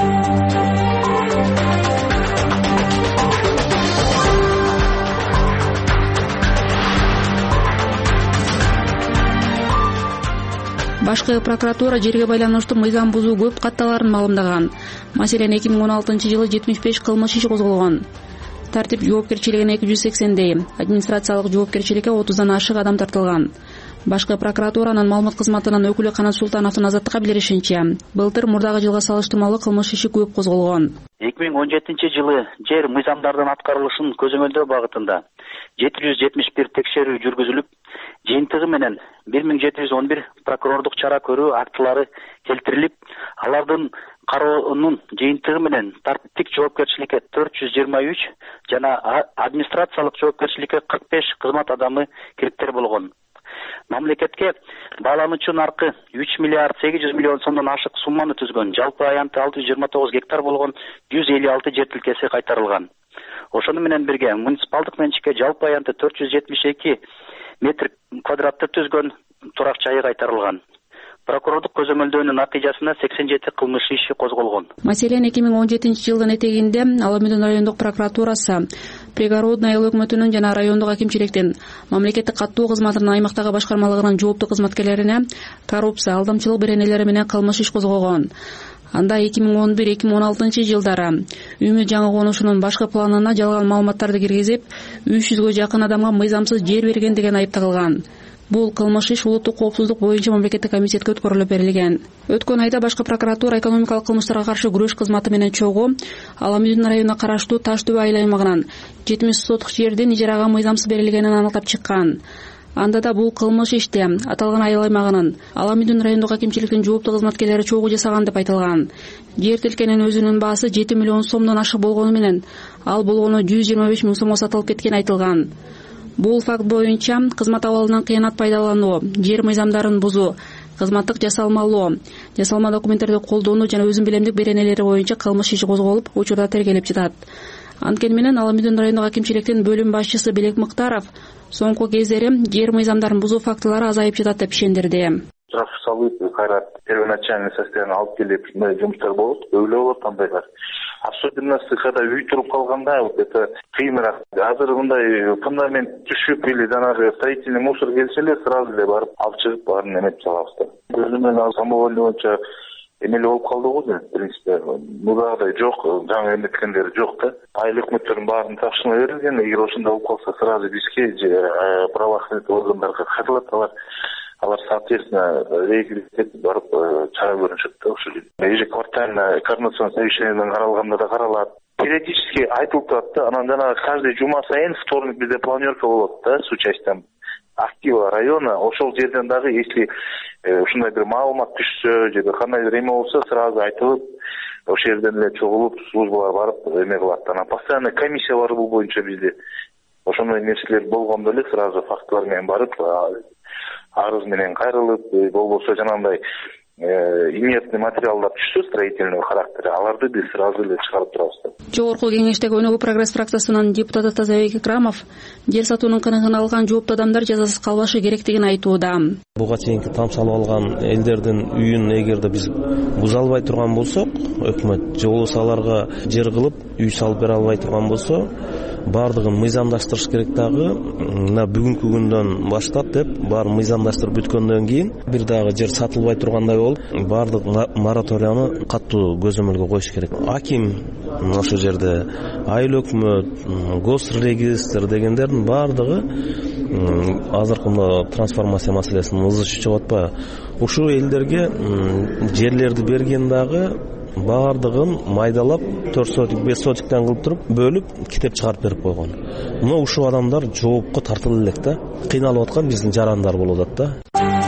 D: Башкы прокуратура жерге байланыштуу мыйзам бузуу көп катталарын маалымдаган. Маселен эки миң он алтынчы жылы жетимиш беш кылмыш иши козголгон. Тартип жоопкерчилигине эки жүз сексендей, администрациялык жоопкерчиликке отуздан ашык адам тартылган. Башкы прокуратуранын маалымат кызматынын өкүлү Канат Султановдун Азаттыкка билдиришинче, былтыр мурдагы жылга салыштырмалуу кылмыш иши көп козголгон.
I: эки миң он жетинчи жылы жер мыйзамдардын аткарылышын көзөмөлдөө багытында жети жүз жетимиш бир текшерүү жүргүзүлүп, жыйынтыгы менен бир миң жети жүз он бир прокурордук чара көрүү актылары келтирилип, алардын кароонун жыйынтыгы менен тартиптик жоопкерчиликке төрт жүз жыйырма үч жана администрациялык жоопкерчиликке кырк беш кызмат адамы кириптер болгон. Мамлекетке баалануучу наркы үч миллиард сегиз жүз миллион сомдон ашык сумманы түзгөн, жалпы аянты алты жүз жыйырма тогуз гектар болгон жүз элүү алты жер тилкеси кайтарылган. Ошону менен бирге муниципалдык менчикке жалпы аянты төрт жүз жетимиш эки метр квадратты түзгөн турак жайы кайтарылган. Прокурордук көзөмөлдөөнүн натыйжасында сексен жети кылмыш иши козголгон.
D: Маселен эки миң он жетинчи жылдын этегинде Аламүдүн райондук прокуратурасы пригородный айыл өкмөтүнүн жана райондук акимчиликтин мамлекеттик каттоо кызматынын аймактагы башкармалыгынын жооптуу кызматкерлерине коррупция, алдамчылык беренелери менен кылмыш иш козгогон. Анда эки миң он бир эки миң он алтынчы жылдары Үмүт жаңы конушунун башкы планына жалган маалыматтарды киргизип, үч жүзгө жакын адамга мыйзамсыз жер берген деген айып тагылган. Бул кылмыш иш улуттук коопсуздук боюнча мамлекеттик комитетке өткөрүлүп берилген. Өткөн айда башкы прокуратура экономикалык кылмыштарга каршы күрөш кызматы менен чогуу Аламүдүн районуна караштуу Таш түбө айыл аймагынан жетимиш соток жердин ижарага мыйзамсыз берилгенин аныктап чыккан. Анда да бул кылмыш иште аталган айыл аймагынын Аламүдүн райондук акимчиликтин жооптуу кызматкерлери чогуу жасаган деп айтылган. Жер тилкенин өзүнүн баасы жети миллион сомдон ашык болгону менен ал болгону жүз жыйырма беш миң сомго сатылып кеткен айтылган. Бул факт боюнча кызмат абалынан кыянат пайдалануу, жер мыйзамдарын бузуу, кызматтык жасалмалоо, жасалма документтерди колдонуу жана өзүн билемдик беренелери боюнча кылмыш иши козголуп, учурда тергелип жатат. Анткени менен Аламүдүн райондук акимчиликтин бөлүм башчысы Белек Мыктаров соңку кездери жер мыйзамдарын бузуу фактылары азайып жатат деп ишендирди.
J: Штраф салып, кайра первоначальный состояние алып келип, жумуштар болот, өйлө болот андайлар. Особенности, когда үй туруп калганда, вот это кыйыныраак. Азыр мындай фундамент түшүп или жанагы строительный мусор келсе эле сразу эле барып алып чыгып баарын эметип салабыз да. Өзүмөн самоольный боюнча эмеле болуп калды го да, в принципе. Мурдагыдай жок, жаңы эметкендери жок да. Айыл өкмөттөрдүн баарын тапшырма берилген, эгер ошондой болуп калса сразу бизге же правоохранительный органдарга кайтылат, алар алар соответственно регулировать барып чара көрүнүшөт да ошол жерде. Ежеквартально координационный совещаниеден каралганда да каралат. Периодически айтылып турат да, анан жана каждый жума сайын вторник бизде планерка болот да с участием актива района. Ошол жерден дагы если ушундай бир маалымат түшсө же кандайдыр эме болсо сразу айтылып, ошол жерден эле чогулуп службалар барып эме кылат. Анан постоянный комиссия бар бул боюнча бизде. Ошондой нерселер болгондо эле сразу фактылар менен барып арыз менен кайрылып, болбосо жанагындай инертный материалдар түшсө строительный характери, аларды биз сразу эле чыгарып турабыз.
D: Жогорку кеңештеги Өнөгө прогресс фракциясынын депутаты Тазабек Икрамов жер сатуунун кыныгын алган жооптуу адамдар жазасыз калбашы керектигин айтууда.
G: Буга чейинки тамшалып алган элдердин үйүн эгерде биз буза албай турган болсок, өкмөт же болбосо аларга жер кылып үй салып бере албай турган болсо, бардыгын мыйзамдаштырыш керек дагы. Мына бүгүнкү күндөн баштап деп баарын мыйзамдаштырып бүткөндөн кийин бир дагы жер сатылбай тургандай болуп, бардык мораторияны катуу көзөмөлгө коюш керек. Аким ошол жерде айыл өкмөт, госрегистр дегендердин бардыгы азыркы мына трансформация маселесин ызычы чыгып атпайбы? Ушул элдерге жерлерди берген дагы бардыгын майдалап төрт сотик, беш сотиктен кылып туруп бөлүп китеп чыгарып берип койгон. Мына ушул адамдар жоопко тартыла элек да. Кыйналып аткан биздин жарандар болуп атат да.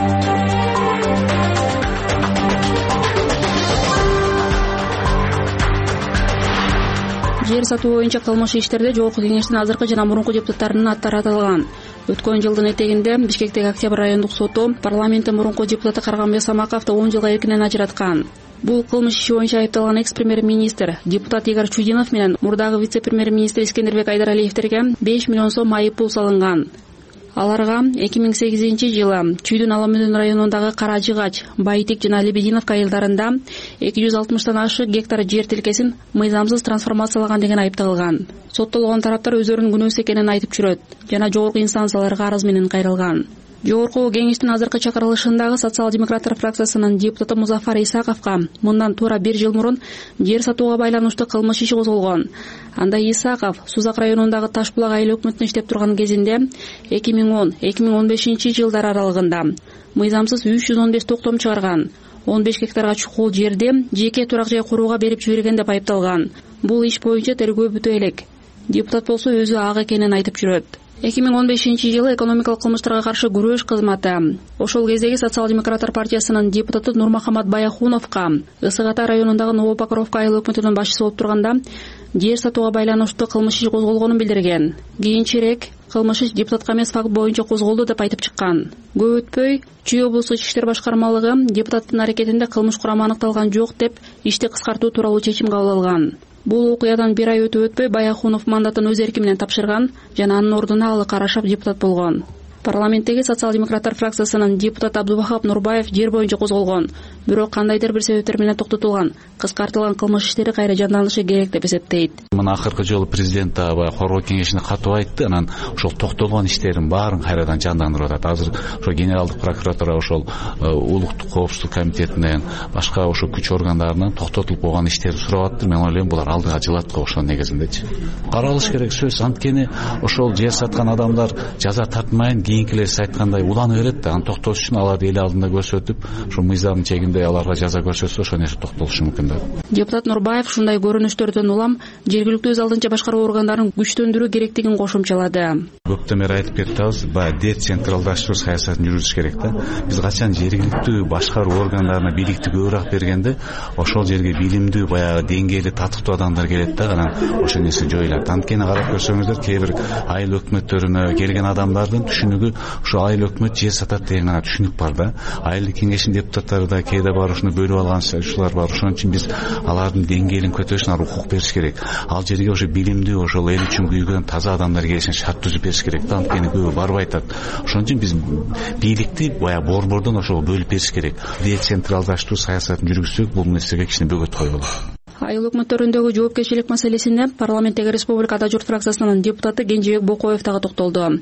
D: Жер сатуу боюнча кылмыш иштерде жогорку кеңештин азыркы жана мурунку депутаттарынын аттары аталган. Өткөн жылдын этегинде Бишкектеги Октябрь райондук соту парламенттин мурунку депутаты Карганбек Самаковду он жылга эркинен ажыраткан. Бул кылмыш иши боюнча айыпталган экс-премьер-министр, депутат Игорь Чудинов менен мурдагы вице-премьер-министр Искендербек Айдаралиевтерге беш миллион сом айып пул салынган. Аларга эки миң сегизинчи жылы Чүйдүн Аламүдүн районундагы Кара Жыгач, Байтик жана Лебединовка айылдарында эки жүз алтымыштан ашык гектар жер тилкесин мыйзамсыз трансформациялаган деген айып тагылган. Соттолгон тараптар өздөрүнүн күнөөсү экенин айтып жүрөт жана жогорку инстанцияларга арыз менен кайрылган. Жогорку кеңештин азыркы чакырылышындагы социал-демократтар фракциясынын депутаты Музафар Исаковго мындан туура бир жыл мурун жер сатууга байланыштуу кылмыш иши козголгон. Анда Исаков Сузак районундагы Ташбулак айыл өкмөтүндө иштеп турган кезинде эки миң он — эки миң он бешинчи жылдар аралыгында мыйзамсыз үч жүз он беш токтом чыгарган, он беш гектарга чукул жерди жеке турак жай курууга берип жиберген деп айыпталган. Бул иш боюнча тергөө бүтө элек. Депутат болсо өзү ак экенин айтып жүрөт. эки миң он бешинчи жылы экономикалык кылмыштарга каршы күрөш кызматы ошол кездеги социал-демократтар партиясынын депутаты Нурмахамат Баяхуновго Ысык Ата районундагы Новопокровка айыл өкмөтүнүн башчысы болуп турганда жер сатууга байланыштуу кылмыш иши козголгонун билдирген. Кийинчерээк кылмыш иш депутатка эмес факт боюнча козголду деп айтып чыккан. Көп өтпөй Чүй облустук ички иштер башкармалыгы депутаттын аракетинде кылмыш курамы аныкталган жок деп ишти кыскартуу тууралуу чечим кабыл алган. Бул окуядан бир ай өтүп өтпөй Баяхунов мандатын өз эрки менен тапшырган жана анын ордуна Алы Карашев депутат болгон. Парламенттеги социал-демократтар фракциясынын депутаты Абдубахап Нурбаев жер боюнча козголгон, бирок кандайдыр бир себептер менен токтотулган, кыскартылган кылмыш иштери кайра жанданышы керек деп эсептейт.
B: Мына акыркы жолу президент аябай коргоо кеңешине катуу айтты, анан ошол токтолгон иштерин баарын кайрадан жандандырып атат. Азыр ошо генералдык прокуратура, ошол улуттук коопсуздук комитетинен, башка ошо күч органдарынан токтотулуп койгон иштерди сурап атты. Мен ойлойм булар алдыга жылат го ошонун негизиндечи. Каралыш керек сөз, анткени ошол жер саткан адамдар жаза тартмайын, кийинкилерси айткандай уланып берет да, аны токтотуш үчүн аларды эл алдында көрсөтүп, ошо мыйзамдын чегинде аларга жаза көрсөтсө, ошол нерсе токтолушу мүмкүн да.
D: Депутат Нурбаев ушундай көрүнүштөрдөн улам жергиликтүү өз алдынча башкаруу органдарын күчтөндүрүү керектигин кошумчалады.
B: Көптөн бери айтып кетебиз, баягы децентралдаштыруу саясатын жүргүзүш керек да. Биз качан жергиликтүү башкаруу органдарына бийликти көбүрөөк бергенде, ошол жерге билимдүү, баягы деңгээли, татыктуу адамдар келет да, анан ошол нерсе жоюлат. Анткени карап көрсөңүздөр, кээ бир айыл өкмөттөрүнө келген адамдардын түшүнүгү ошо айыл өкмөт жер сатат деген гана түшүнүк бар да. Айыл кеңешинин депутаттары да кээде бар ушуну бөлүп алган ушулар бар. Ошон үчүн биз алардын деңгээлин көтөрүшүнө укук бериш керек. Ал жерге ошо билимдүү, ошол эл үчүн күйгөн таза адамдар келишин шарт түзүп бериш керек да. Анткени көбү барбай атат. Ошон үчүн биз бийликти баягы борбордон ошол бөлүп бериш керек. Децентралдаштыруу саясатын жүргүзсөк, бул нерсеге кичине бөгөт коюлат.
D: Айыл өкмөттөрүндөгү жоопкерчилик маселесине парламенттеги Республика Ата журт фракциясынын депутаты Кенжебек Бокоев дагы токтолду.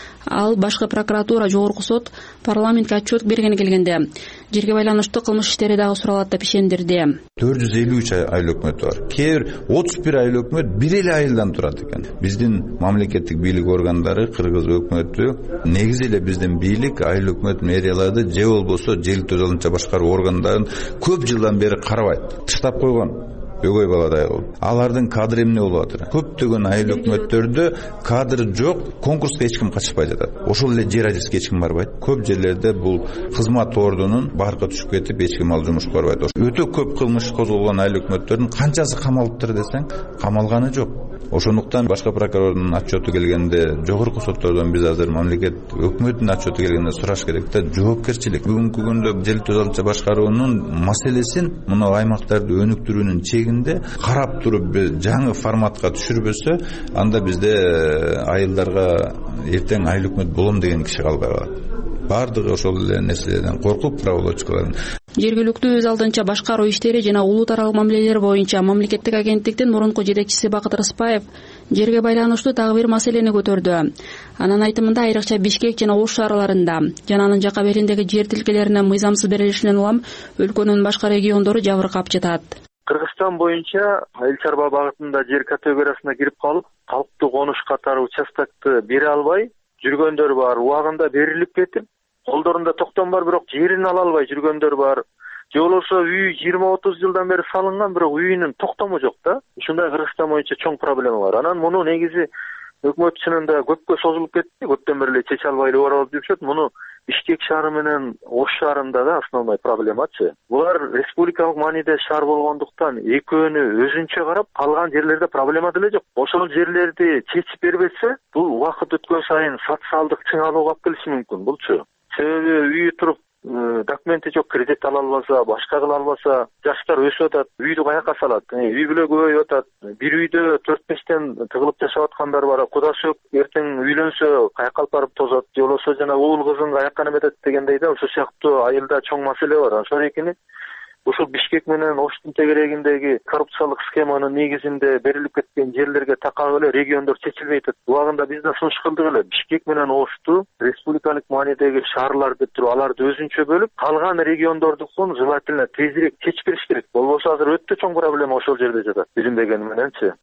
D: Ал башкы прокуратура, жогорку сот парламентке отчет бергени келгенде жерге байланыштуу кылмыш иштери дагы суралат деп ишендирди.
C: төрт жүз элүү үч айыл өкмөтү бар. Кээ бир отуз бир айыл өкмөт бир эле айылдан турат экен. Биздин мамлекеттик бийлик органдары, кыргыз өкмөтү, негизи эле биздин бийлик айыл өкмөт мэрияларды же болбосо жергиликтүү өз алдынча башкаруу органдарын көп жылдан бери карабайт, тыштап койгон. Бөгөй баладай кылып. Алардын кадр эмне болуп атыр? Көптөгөн айыл өкмөттөрдө кадр жок, конкурска эч ким катышпай жатат. Ошол эле жер ажырыска эч ким барбайт. Көп жерлерде бул кызмат ордунун баркы түшүп кетип, эч ким ал жумушка барбайт. Өтө көп кылмыш козголгон айыл өкмөттөрдүн канчасы камалыптыр десең, камалганы жок. Ошондуктан башкы прокурордун отчету келгенде, жогорку соттордон биз азыр мамлекет өкмөттүн отчету келгенде сураш керек да, жоопкерчилик. Бүгүнкү күндө жергиликтүү өз алдынча башкаруунун маселесин мына аймактарды өнүктүрүүнүн чегинде карап туруп жаңы форматка түшүрбөсө, анда бизде айылдарга эртең айыл өкмөт болом деген киши калбай калат. баардыгы ошол эле нерселерден коркуп проволочкаларын.
D: Жергиликтүү өз алдынча башкаруу иштери жана улут аралык мамилелер боюнча мамлекеттик агенттиктин мурунку жетекчиси Бакыт Рыспаев жерге байланыштуу дагы бир маселени көтөрдү. Анын айтымында айрыкча Бишкек жана Ош шаарларында жана анын жака бериндеги жер тилкелерине мыйзамсыз берилишинен улам өлкөнүн башка региондору жабыркап жатат.
K: Кыргызстан боюнча Эл Чарба багытында жер категориясына кирип калып, калктуу конуш катары участокты бере албай жүргөндөр бар. Убагында берилип кетип, колдорунда токтом бар, бирок жерин ала албай жүргөндөр бар. Же болбосо үй жыйырма отуз жылдан бери салынган, бирок үйүнүн токтому жок да. Ушундай Кыргызстан боюнча чоң проблема бар. Анан муну негизи өкмөт чынында көпкө созулуп кетти, көптөн бери эле чече албай эле барып жүрүшөт. Муну Бишкек шаары менен Ош шаарында да основной проблемачы. Булар республикалык мааниде шаар болгондуктан экөөнү өзүнчө карап, калган жерлерде проблема деле жок. Ошол жерлерди чечип бербесе, бул убакыт өткөн сайын социалдык чыңалууга алып келиши мүмкүн булчу. Себеби үйү туруп документи жок, кредит ала албаса, башка кыла албаса, жаштар өсүп атат, үйдү каяка салат? Үй бүлө көбөйүп атат. Бир үйдө төрт бештен тыгылып жашап аткандар бар. Кудасы жок, эртең үйлөнсө каяка алып барып тозот, же болбосо жана уул кызын каяка неметет дегендей да, ошол сыяктуу айылда чоң маселе бар. Ошол экени ушул Бишкек менен Оштун тегерегиндеги коррупциялык схеманын негизинде берилип кеткен жерлерге такап эле региондор чечилбей атат. Убагында биз да сунуш кылдык эле. Бишкек менен Ошту республикалык маанидеги шаарлар деп туруп, аларды өзүнчө бөлүп, калган региондордукун желательно тезирээк чечип бериш керек. Болбосо азыр өтө чоң проблема ошол жерде жатат. Билинбегени мененчи.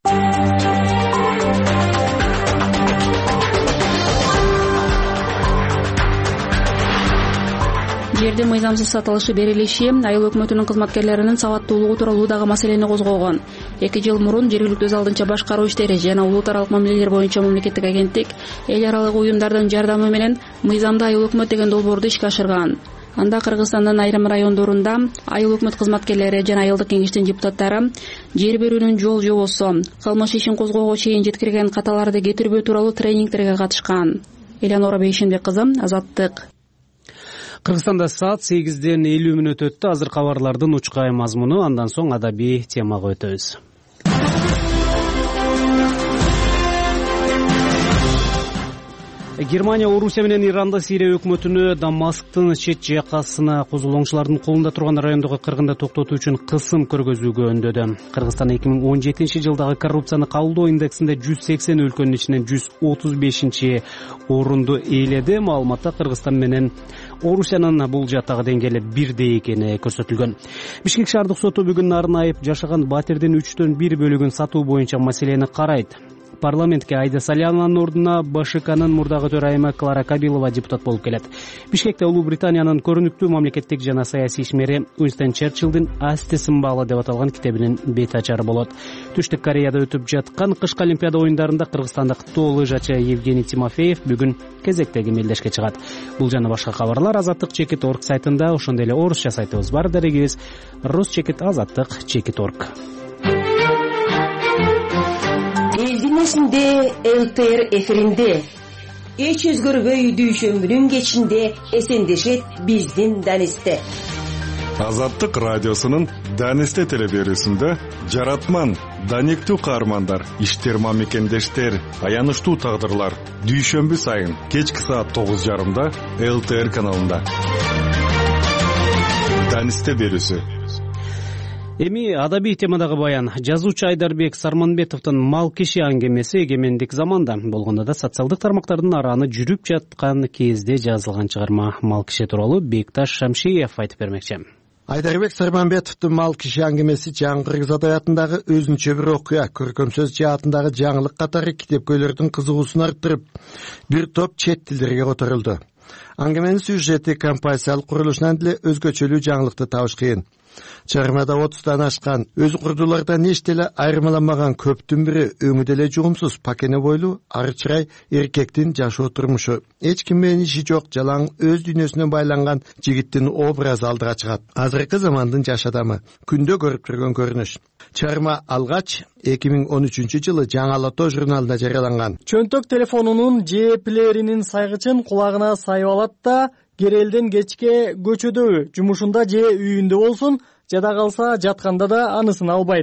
D: Жердин мыйзамсыз сатылышы берилиши айыл өкмөтүнүн кызматкерлеринин сабаттуулугу тууралуу дагы маселени козгогон. Эки жыл мурун жергиликтүү өз алдынча башкаруу иштери жана улут аралык мамилелер боюнча мамлекеттик агенттик эл аралык уюмдардын жардамы менен мыйзамда айыл өкмөт деген долбоорду ишке ашырган. Анда Кыргызстандын айрым райондорунда айыл өкмөт кызматкерлери жана айылдык кеңештин депутаттары жер берүүнүн жол жобосу, кылмыш ишин козгоого чейин жеткирген каталарды кетирбөө тууралуу тренингтерге катышкан. Элеонора Бейшенбек кызы, Азаттык.
A: Кыргызстанда саат сегизден элүү мүнөт өттү. Азыр кабарлардын учкай мазмуну, андан соң адабий темага өтөбүз. Германия Орусия менен Иранды Сирия өкмөтүнө Дамасктын чет жакасына козголоңчулардын колунда турган райондогу кыргынды токтотуу үчүн кысым көргөзүүгө өндөдү. Кыргызстан эки миң он жетинчи жылдагы коррупцияны кабылдоо индексинде жүз сексен өлкөнүн ичинен жүз отуз бешинчи орунду ээледи. Маалыматта Кыргызстан менен Орусиянын бул жактагы деңгээли бирдей экени көрсөтүлгөн. Бишкек шаардык соту бүгүн нарын айып жашаган батирдин үчтөн бир бөлүгүн сатуу боюнча маселени карайт. Парламентке Айда Салянанын ордуна БШКнын мурдагы төрайымы Клара Кабилова депутат болуп келет. Бишкекте Улуу Британиянын көрүнүктүү мамлекеттик жана саясий ишмери Уинстон Черчиллдин «Асти сымбалы» деп аталган китебинин бет ачары болот. Түштүк Кореяда өтүп жаткан кышкы Олимпиада оюндарында кыргызстандык тоо лыжачы Евгений Тимофеев бүгүн кезектеги мелдешке чыгат. Бул жана башка кабарлар Азаттык чекит орг сайтында, ошондой эле орусча сайтыбыз бар. Дарегибиз Русчекит Азаттык чекит орг.
M: Элдин эсинде ЛТР эфиринде эч өзгөрбөй дүйшөмбүнүн кечинде эсендешет биздин Данисте.
R: Азаттык радиосунун Данисте телеберүүсүндө жаратман, даниктүү каармандар, иштерма мекендештер, аянычтуу тагдырлар дүйшөмбү сайын кечки саат тогуз жарымда ЛТР каналында. Данисте берүүсү.
A: Эми адабий темадагы баян. Жазуучу Айдарбек Сарманбетовдун «Мал киши» аңгемеси эгемендик заманда болгондо да социалдык тармактардын арааны жүрүп жаткан кезде жазылган чыгарма. «Мал киши» тууралуу Бекташ Шамшиев айтып бермекчи.
V: Айдарбек Сарманбетовдун «Мал киши» аңгемеси жаңы кыргыз адабиятындагы өзүнчө бир окуя, көркөм сөз жаатындагы жаңылык катары китепкөйлөрдүн кызыгуусун арттырып, бир топ чет тилдерге которулду. Аңгеменин сюжети композициялык курулушунан деле өзгөчөлүү жаңылыкты табыш кыйын. Чыгармада отуздан ашкан, өзү курдулардан эч деле айырмаламаган көптүн бири өңү деле жугумсуз пакене бойлуу ар чырай эркектин жашоо турмушу. Эч ким менен иши жок, жалаң өз дүйнөсүнө байланган жигиттин образы алдыга чыгат. Азыркы замандын жаш адамы, күндө көрүп турган көрүнүш. Чыгарма алгач эки миң он үчүнчү жылы Жаңы ала тоо журналында жарыяланган.
N: Чөнтөк телефонунун жээплеринин сайгычын кулагына сайып алат да керелден кечке көчөдөбү, жумушунда же үйүндө болсун, жада калса жатканда да анысын албайт.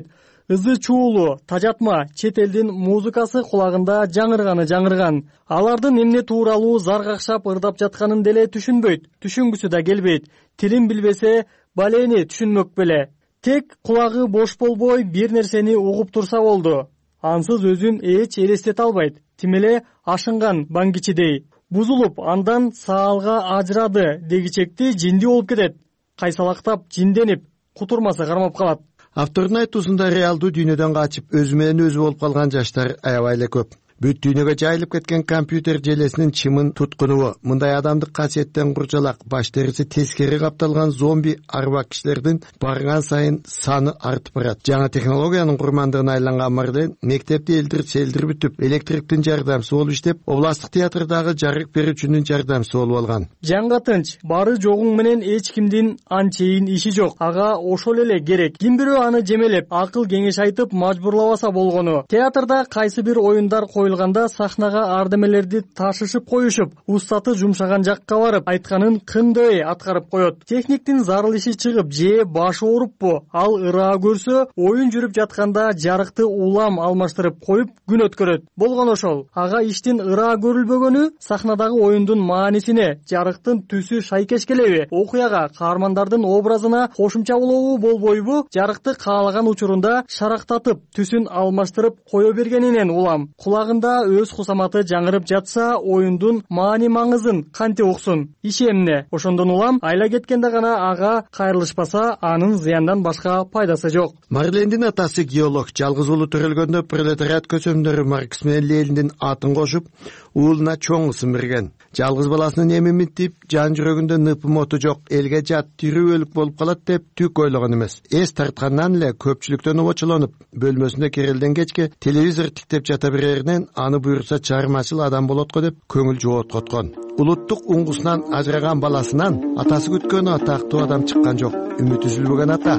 V: ызы чуулуу тажатма чет элдин музыкасы кулагында жаңырганы жаңырган. Алардын эмне тууралуу зар какшап ырдап жатканын деле түшүнбөйт, түшүнгүсү да келбейт. Тилин билбесе балени түшүнмөк беле. Тек кулагы бош болбой бир нерсени угуп турса болду. Ансыз өзүн эч элестете албайт. Тим эле ашынган баңгичидей. Бузулуп андан саалга ажырады дегичекти жинди болуп кетет. Кайсалактап жинденип кутурмасы кармап калат.
L: Автордун айтуусунда реалдуу дүйнөдөн качып өзү менен өзү болуп калган жаштар аябай эле көп. Бүт дүйнөгө жайылып кеткен компьютер желесинин чымын туткунуу мындай адамдык касиеттен курчалак баш териси тескери капталган зомби арбак кишилердин барган сайын саны артып барат. Жаңы технологиянын курмандыгына айланган Марлен мектепти элдир селдир бүтүп, электриктин жардамчысы болуп иштеп, областык театрдагы жарык берүүчүнүн жардамчысы болуп алган.
V: Жаңга тынч, бары жогуң менен эч кимдин анчейин иши жок. Ага ошол эле керек. Ким бирөө аны жемелеп, акыл кеңеш айтып мажбурлабаса болгону. Театрда кайсы бир оюндар коюлганда сахнага ардемелерди ташышып коюшуп, устаты жумшаган жакка барып, айтканын кындай аткарып коет. Техниктин зарыл иши чыгып, же башы ооруппу, ал ыраа көрсө, оюн жүрүп жатканда жарыкты улам алмаштырып коюп күн өткөрөт. Болгон ошол. Ага иштин ыраа көрүлбөгөнү сахнадагы оюндун маанисине, жарыктын түсү шайкеш келеби, окуяга, каармандардын образына кошумча болобу, болбойбу, жарыкты каалаган учурунда шарактатып, түсүн алмаштырып кое бергенинен улам. Кулагында өз кусаматы жаңырып жатса, оюндун маани маңызын канте уксун. Иши эмне? Ошондон улам айла кеткенде гана ага кайрылышпаса, анын зыяндан башка пайдасы жок.
L: Марлендин атасы геолог, жалгыз уулу төрөлгөндө пролетариат көсөмдөрү Маркс менен Лениндин атын кошуп, уулуна чоң ысым берген. Жалгыз баласынын эмин миттип, жан жүрөгүндө ныпым оту жок, элге жат, тирүү өлүк болуп калат деп түк ойлогон эмес. Эс тарткандан эле көпчүлүктөн обочолонуп, бөлмөсүндө керелден кечке телевизор тиктеп жата береринен аны буйрса чармачыл адам болот го деп көңүл жооткоткон. Улуттук уңгусунан ажыраган баласынан атасы күткөн атактуу адам чыккан жок. Үмүт үзүлбөгөн ата.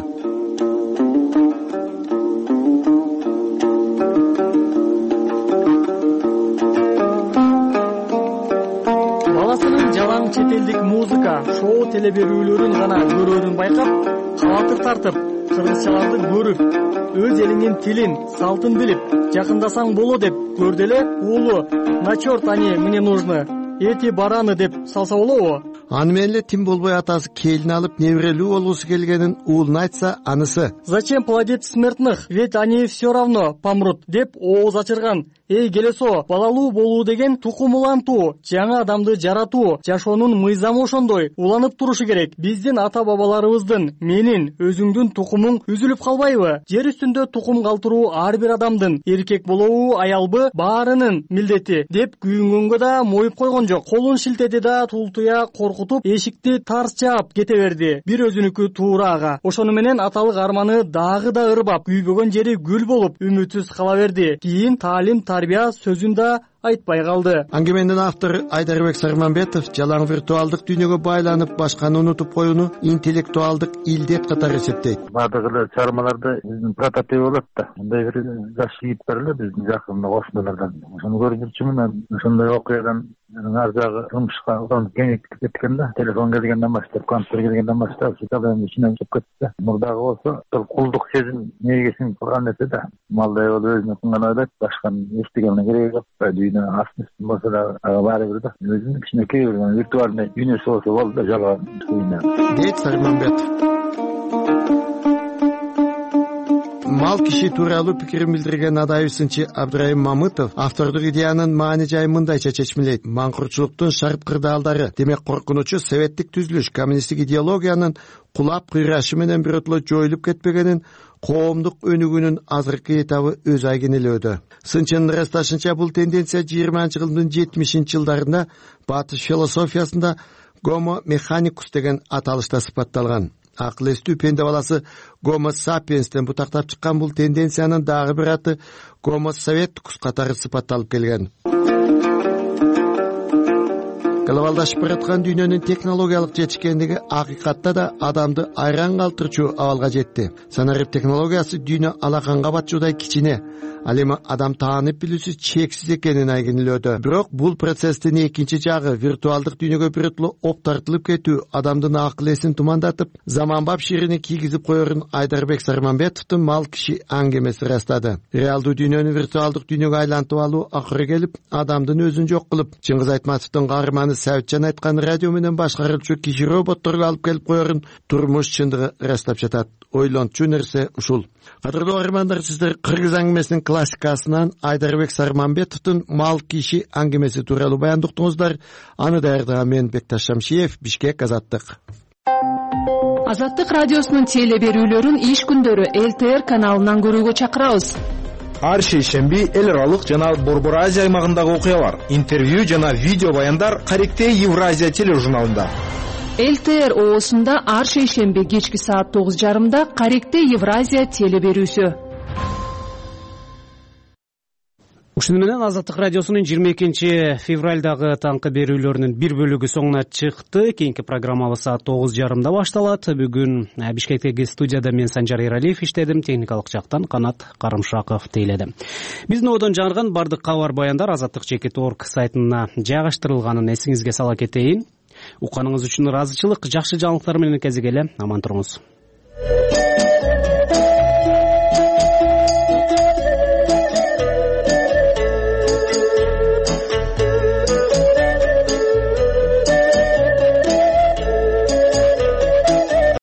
V: Баласынын жалаң чет элдик музыка, шоу телеберүүлөрүн гана көрөөрүн байкап, кабатыр тартып, кыргызчаларды көрүп, өз элиңин тилин, салтын билип, жакындасаң боло деп көрдү эле, уулу, на черт они мне нужны, эти бараны деп салса болобу?
L: Аны менен эле тим болбой атасы келин алып неберелүү болгусу келгенин уулуна айтса, анысы:
V: "Зачем плодить смертных? Ведь они все равно помрут" деп ооз ачырган. Эй келесо, балалуу болуу деген тукум улантуу, жаңа адамды жаратуу, жашоонун мыйзамы ошондой, уланып турушу керек. Биздин ата бабаларыбыздын, менин, өзүңдүн тукумуң үзүлүп калбайбы? Жер үстүндө тукум калтыруу ар бир адамдын, эркек болобу, аялбы, баарынын милдети деп күйүнгөнгө да моюп койгон жок. Колун шилтеди да тултуя коркутуп, эшикти тарс жаап кете берди. Бир өзүнүкү туурага. Ошону менен аталык арманы дагы да ырбап, күйбөгөн жери гүл болуп, үмүтсүз кала берди. Кийин таалим тарбия сөзүн да айтпай калды.
L: Аңгеменин автору Айдарбек Сарманбетов жалаң виртуалдык дүйнөгө байланып, башканы унутуп коюуну интеллектуалдык илдет катары эсептейт.
J: Баардык эле чыгармаларда биздин прототип болот да. Мындай бир жаш жигит бар эле биздин жакын кошуналардан. Ошону көрүп жүрчүмүн. Ошондой окуядан ар жагы турмушка кеңейтип кеткен да. Телефон келгенден баштап, компьютер келгенден баштап, адам ичинен чыгып кетти. Мурдагы болсо, кулдук сезим негизин кылган нерсе да. Малдай болуп өзүнө кынган ойлойт, башканы эстегенге кереги жок. Дүйнө астын болсо да баары бир да. Өзүнүн кичинекей бир виртуальный дүйнөсү болсо болду да, жалган дүйнө.
L: Дейт Сарманбетов. Мал киши тууралуу пикирин билдирген адайып сынчы Абдырайым Мамытов автордук идеянын маани жайын мындайча чечмелейт. Маңкурчулуктун шарт кырдаалдары, демек коркунучу советтик түзүлүш, коммунисттик идеологиянын кулап кыйрашы менен биротоло жоюлуп кетпегенин, коомдук өнүгүүнүн азыркы этабы өз айгинелөөдө. Сынчынын ырасташынча бул тенденция жыйырманчы кылымдын жетимишинчи жылдарында батыш философиясында гомо механикус деген аталышта сыпатталган. Акыл эстүү пенде баласы гомо сапиенстен бутактап чыккан бул тенденциянын дагы бир аты гомо советикус катары сыпатталып келген. Глобалдашып бараткан дүйнөнүн технологиялык жетишкендиги акыйкатта да адамды айран калтырчу абалга жетти. Санарип технологиясы дүйнө алаканга батчудай кичине, ал эми адам таанып билүүсү чексиз экенин айгинелөөдө. Бирок бул процесстин экинчи жагы виртуалдык дүйнөгө биротоло оп тартылып кетүү адамдын акыл эсин тумандатып, заманбап ширини кийгизип коерун Айдарбек Сарманбетовдун мал киши аңгемеси ырастады. Реалдуу дүйнөнү виртуалдык дүйнөгө айлантып алуу акыры келип, адамдын өзүн жок кылып, Чыңгыз Айтматовдун каарманы Сәбитжан айткан радио менен башкарылчу киши роботторго алып келип коерун турмуш чындыгы ырастап жатат. Ойлончу нерсе ушул. Кадырлуу каармандар, сиздер кыргыз аңгемесинин классикасынан Айдарбек Сарманбетовдун мал киши аңгемеси тууралуу баяндуктуңуздар. Аны даярдаган мен Бекташ Шамшиев, Бишкек, Азаттык.
O: Азаттык радиосунун теле берүүлөрүн иш күндөрү эл тэ эр каналынан көрүүгө чакырабыз.
P: Ар шейшемби эл аралык жана Борбор Азия аймагындагы окуялар, интервью жана видео баяндар Каректей Евразия тележурналында.
O: эл тэ эр оосунда ар шейшемби кечки саат тогуз жарымда Каректей Евразия теле берүүсү.
A: Ушуну менен Азаттык радиосунун жыйырма экинчи февралдагы таңкы берүүлөрүнүн бир бөлүгү соңуна чыкты. Кийинки программабыз саат тогуз жарымда башталат. Бүгүн Бишкектеги студияда мен Санжар Эралиев иштедим, техникалык жактан Канат Карымшаков тейледи. Биздин одон жаңырган бардык кабар баяндар азаттык чекит точка орг сайтына жайгаштырылганын эсиңизге сала кетейин. Укканыңыз үчүн ыраазычылык, жакшы жаңылыктар менен кезигели, аман туруңуз.